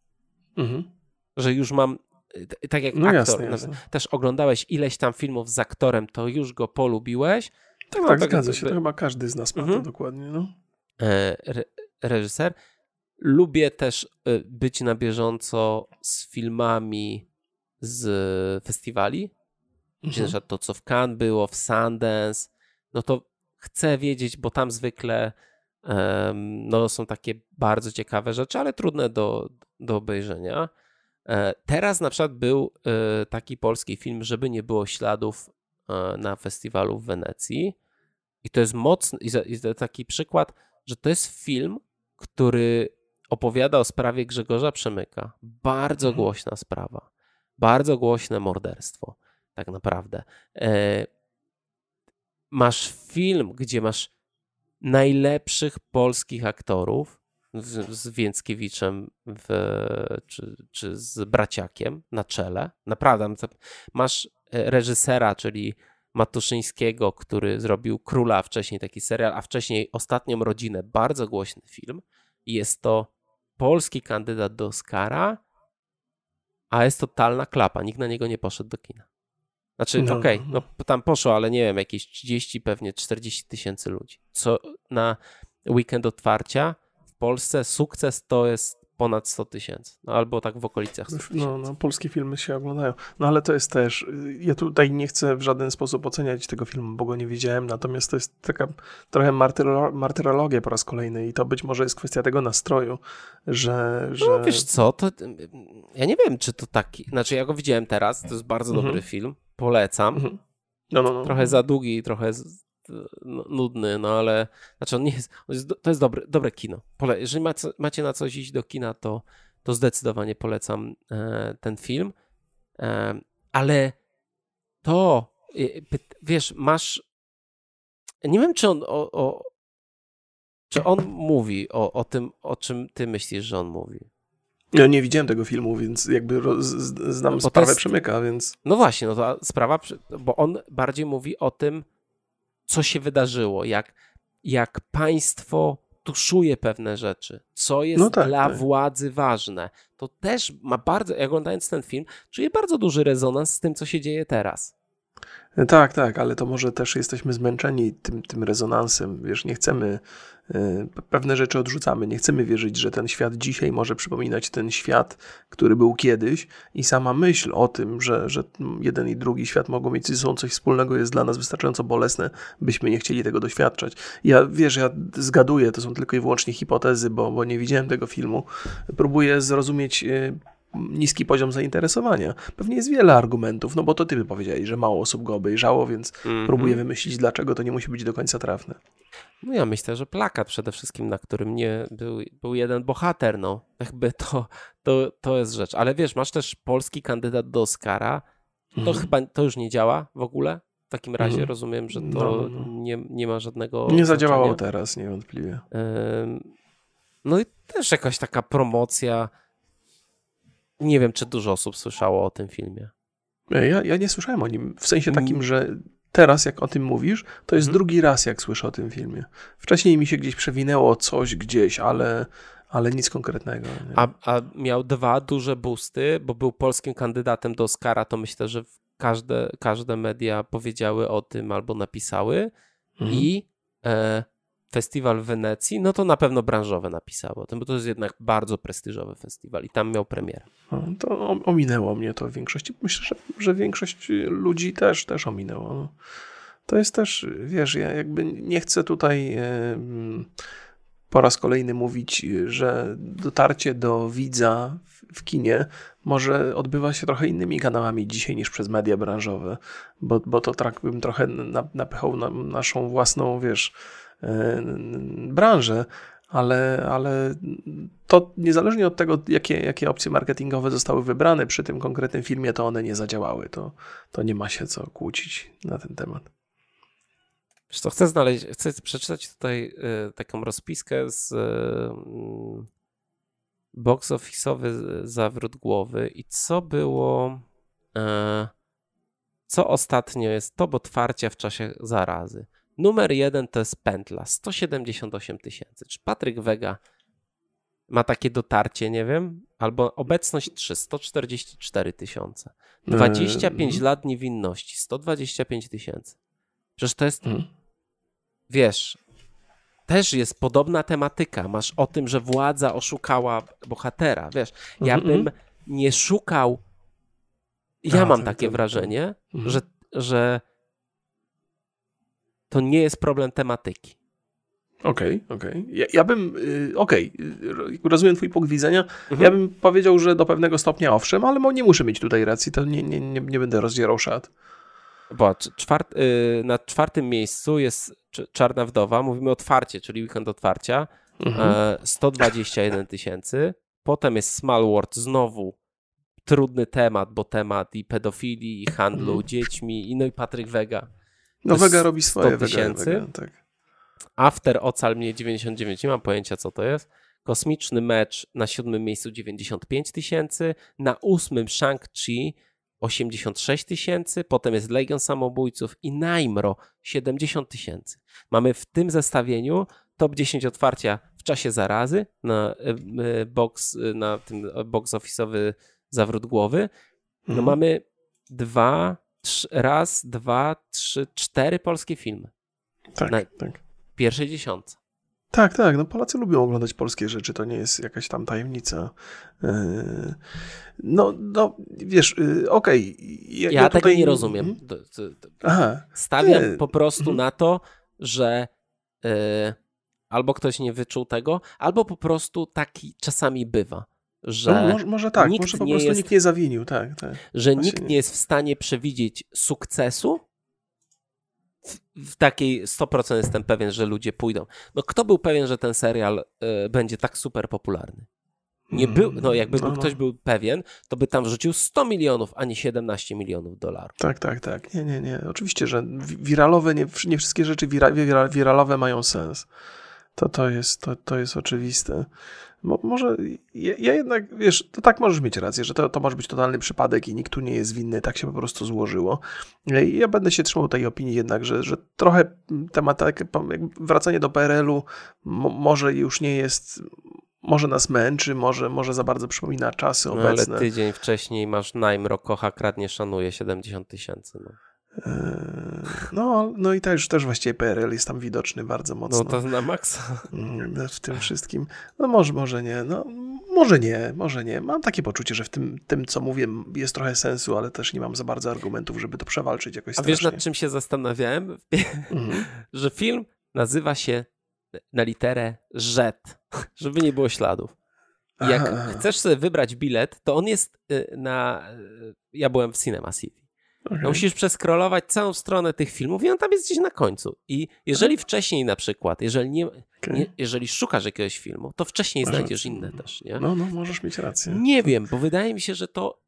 Że już mam, tak jak aktor, jasne. też oglądałeś ileś tam filmów z aktorem, to już go polubiłeś. Tak, zgadza się, to chyba każdy z nas ma to dokładnie. No. Reżyser. Lubię też być na bieżąco z filmami z festiwali. Czyli na przykład to, co w Cannes było, w Sundance, no to chcę wiedzieć, bo tam zwykle no, są takie bardzo ciekawe rzeczy, ale trudne do obejrzenia. Teraz na przykład był taki polski film, Żeby nie było śladów, na festiwalu w Wenecji. I to jest mocny, i to taki przykład, że to jest film, który opowiada o sprawie Grzegorza Przemyka. Bardzo głośna sprawa. Bardzo głośne morderstwo. Tak naprawdę. Masz film, gdzie masz najlepszych polskich aktorów z Więckiewiczem czy z Braciakiem na czele. Naprawdę. Masz reżysera, czyli Matuszyńskiego, który zrobił Króla, a wcześniej taki serial, a wcześniej Ostatnią rodzinę. Bardzo głośny film. Jest to polski kandydat do Oscara, a jest totalna klapa. Nikt na niego nie poszedł do kina. Znaczy, no tam poszło, ale nie wiem, jakieś 30, pewnie 40 tysięcy ludzi. Co na weekend otwarcia w Polsce sukces to jest ponad 100 tysięcy. No, albo tak w okolicach 100 tysięcy. No, polskie filmy się oglądają. No ale to jest też, ja tutaj nie chcę w żaden sposób oceniać tego filmu, bo go nie widziałem, natomiast to jest taka trochę martyrologia po raz kolejny i to być może jest kwestia tego nastroju, że... No wiesz co, to ja nie wiem, czy to taki, znaczy ja go widziałem teraz, to jest bardzo dobry film, polecam. No. Trochę za długi i trochę nudny, no ale znaczy to jest dobre kino. Jeżeli macie na coś iść do kina, to zdecydowanie polecam ten film. Ale to, wiesz, masz... Nie wiem, czy on mówi o tym, o czym ty myślisz, że on mówi. Ja nie widziałem tego filmu, więc jakby znam sprawę Przemyka, więc... No właśnie, no to sprawa, bo on bardziej mówi o tym, co się wydarzyło, jak państwo tuszuje pewne rzeczy, co jest dla władzy ważne. To też ma bardzo, jak oglądając ten film, czuję bardzo duży rezonans z tym, co się dzieje teraz. Tak, ale to może też jesteśmy zmęczeni tym rezonansem, wiesz, nie chcemy, pewne rzeczy odrzucamy, nie chcemy wierzyć, że ten świat dzisiaj może przypominać ten świat, który był kiedyś i sama myśl o tym, że jeden i drugi świat mogą mieć ze sobą coś wspólnego, jest dla nas wystarczająco bolesne, byśmy nie chcieli tego doświadczać. Ja zgaduję, to są tylko i wyłącznie hipotezy, bo nie widziałem tego filmu, próbuję zrozumieć niski poziom zainteresowania. Pewnie jest wiele argumentów, no bo to ty powiedziałeś, że mało osób go obejrzało, więc próbuję wymyślić, dlaczego to nie musi być do końca trafne. No ja myślę, że plakat przede wszystkim, na którym nie był jeden bohater, no. Jakby to jest rzecz. Ale wiesz, masz też polski kandydat do Oscara, to chyba to już nie działa w ogóle. W takim razie rozumiem, że to nie ma żadnego... Nie zadziałało teraz, niewątpliwie. No i też jakaś taka promocja. Nie wiem, czy dużo osób słyszało o tym filmie. Ja nie słyszałem o nim, w sensie takim, że teraz jak o tym mówisz, to jest drugi raz, jak słyszę o tym filmie. Wcześniej mi się gdzieś przewinęło coś gdzieś, ale nic konkretnego. A miał 2 duże boosty, bo był polskim kandydatem do Oscara, to myślę, że każde media powiedziały o tym albo napisały i festiwal w Wenecji, no to na pewno branżowe napisały o tym, bo to jest jednak bardzo prestiżowy festiwal i tam miał premierę. To ominęło mnie to w większości. Myślę, że większość ludzi też ominęło. No. To jest też, wiesz, ja jakby nie chcę tutaj po raz kolejny mówić, że dotarcie do widza w kinie może odbywa się trochę innymi kanałami dzisiaj niż przez media branżowe, bo to tak bym trochę napychał na naszą własną, wiesz, branżę, ale to niezależnie od tego, jakie opcje marketingowe zostały wybrane przy tym konkretnym filmie, to one nie zadziałały. To nie ma się co kłócić na ten temat. Wiesz co, chcę przeczytać tutaj taką rozpiskę z box office'owy zawrót głowy i co było, co ostatnio jest top otwarcia w czasie zarazy. Numer 1 to jest Pętla, 178 000. Czy Patryk Wega ma takie dotarcie, nie wiem? Albo obecność 3, 144 000. 25 lat niewinności, 125 000. Przecież to jest, wiesz, też jest podobna tematyka. Masz o tym, że władza oszukała bohatera, wiesz. Ja bym nie szukał, mam takie wrażenie, że to nie jest problem tematyki. Okej. Ja bym, rozumiem twój punkt widzenia. Ja bym powiedział, że do pewnego stopnia owszem, ale nie muszę mieć tutaj racji, to nie będę rozdzierał szat. Bo na 4. miejscu jest Czarna Wdowa, mówimy otwarcie, czyli weekend otwarcia, 121 000. Potem jest Small World, znowu trudny temat, bo temat i pedofilii, i handlu dziećmi, no i Patryk Wega. No Wega robi swoje. 100 000. Tak. After Ocal mnie 99, nie mam pojęcia co to jest. Kosmiczny Mecz na 7. miejscu 95 000, na 8. Shang-Chi 86 000, potem jest Legion Samobójców i Najmro 70 000. Mamy w tym zestawieniu top 10 otwarcia w czasie zarazy na tym box office'owy zawrót głowy. No mamy 4 polskie filmy. Tak. Pierwszej dziesiątce. Tak, no Polacy lubią oglądać polskie rzeczy, to nie jest jakaś tam tajemnica. No wiesz, okej. Ja tego nie rozumiem. Stawiam po prostu na to, że albo ktoś nie wyczuł tego, albo po prostu taki czasami bywa, że może tak, może po prostu nikt nie zawinił. Tak. Że właśnie nikt nie jest w stanie przewidzieć sukcesu. W takiej 100% jestem pewien, że ludzie pójdą. No kto był pewien, że ten serial będzie tak super popularny? Nie był, jakby ktoś był pewien, to by tam wrzucił 100 milionów, a nie 17 milionów dolarów. Tak. Nie. Oczywiście, że wiralowe, nie wszystkie rzeczy wiralowe mają sens. To jest oczywiste. Może ja jednak, wiesz, to tak możesz mieć rację, że to może być totalny przypadek i nikt tu nie jest winny, tak się po prostu złożyło. Ja będę się trzymał tej opinii jednak, że trochę tematyka, wracanie do PRL-u może już nie jest, może nas męczy, może za bardzo przypomina czasy obecne. Ale tydzień wcześniej masz Najmro, kocha, kradnie, szanuje 70 000. No i też właściwie PRL jest tam widoczny bardzo mocno. No to na maksa. W tym wszystkim. No może nie. No, może nie. Mam takie poczucie, że w tym, co mówię, jest trochę sensu, ale też nie mam za bardzo argumentów, żeby to przewalczyć jakoś strasznie. A wiesz, nad czym się zastanawiałem? Że film nazywa się na literę Żet, żeby nie było śladów. I jak chcesz sobie wybrać bilet, to on jest ja byłem w Cinema City. Okay. No musisz przeskrolować całą stronę tych filmów i on tam jest gdzieś na końcu. I jeżeli wcześniej na przykład, jeżeli szukasz jakiegoś filmu, to wcześniej znajdziesz inne też, nie? No, możesz mieć rację. Nie wiem, bo wydaje mi się, że to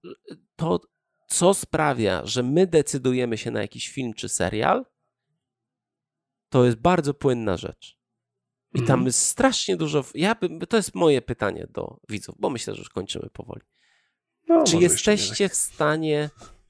co sprawia, że my decydujemy się na jakiś film czy serial, to jest bardzo płynna rzecz. I tam jest strasznie dużo... To jest moje pytanie do widzów, bo myślę, że już kończymy powoli. Czy jesteście w stanie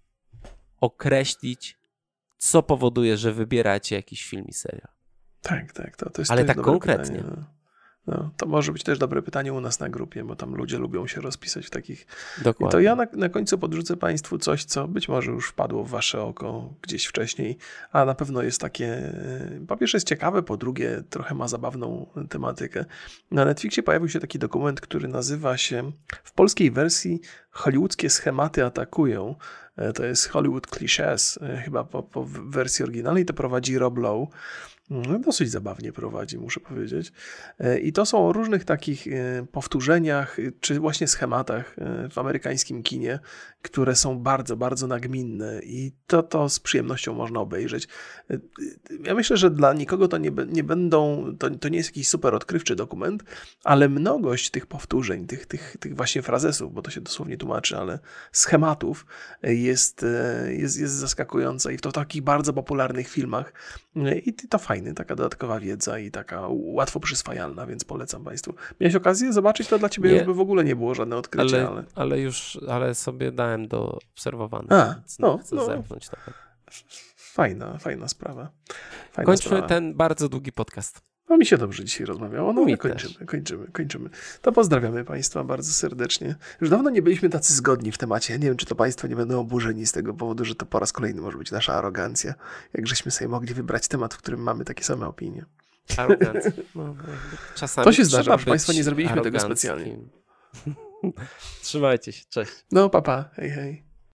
określić, co powoduje, że wybieracie jakiś film i serial? Tak. To jest ale tak konkretnie. No, to może być też dobre pytanie u nas na grupie, bo tam ludzie lubią się rozpisać w takich... Dokładnie. I to ja na końcu podrzucę Państwu coś, co być może już wpadło w Wasze oko gdzieś wcześniej, a na pewno jest takie... Po pierwsze jest ciekawe, po drugie trochę ma zabawną tematykę. Na Netflixie pojawił się taki dokument, który nazywa się w polskiej wersji Hollywoodzkie schematy atakują. To jest Hollywood Clichés, chyba po wersji oryginalnej, to prowadzi Rob Lowe. Dosyć zabawnie prowadzi, muszę powiedzieć. I to są o różnych takich powtórzeniach, czy właśnie schematach w amerykańskim kinie, które są bardzo, bardzo nagminne i to z przyjemnością można obejrzeć. Ja myślę, że dla nikogo to to nie jest jakiś super odkrywczy dokument, ale mnogość tych powtórzeń, tych właśnie frazesów, bo to się dosłownie tłumaczy, ale schematów jest zaskakująca i to w takich bardzo popularnych filmach i to fajny, taka dodatkowa wiedza i taka łatwo przyswajalna, więc polecam Państwu. Miałeś okazję zobaczyć to? Dla Ciebie już by w ogóle nie było żadne odkrycie, ale sobie dałem do obserwowania. Chcę zerknąć trochę. Fajna sprawa. Kończmy ten bardzo długi podcast. No mi się dobrze dzisiaj rozmawiało. No kończymy. To pozdrawiamy Państwa bardzo serdecznie. Już dawno nie byliśmy tacy zgodni w temacie. Ja nie wiem, czy to Państwo nie będą oburzeni z tego powodu, że to po raz kolejny może być nasza arogancja. Jak żeśmy sobie mogli wybrać temat, w którym mamy takie same opinie. Arogancja. Czasami to się zdarza, proszę Państwa, nie zrobiliśmy tego specjalnie. Trzymajcie się, cześć. No, papa, hej.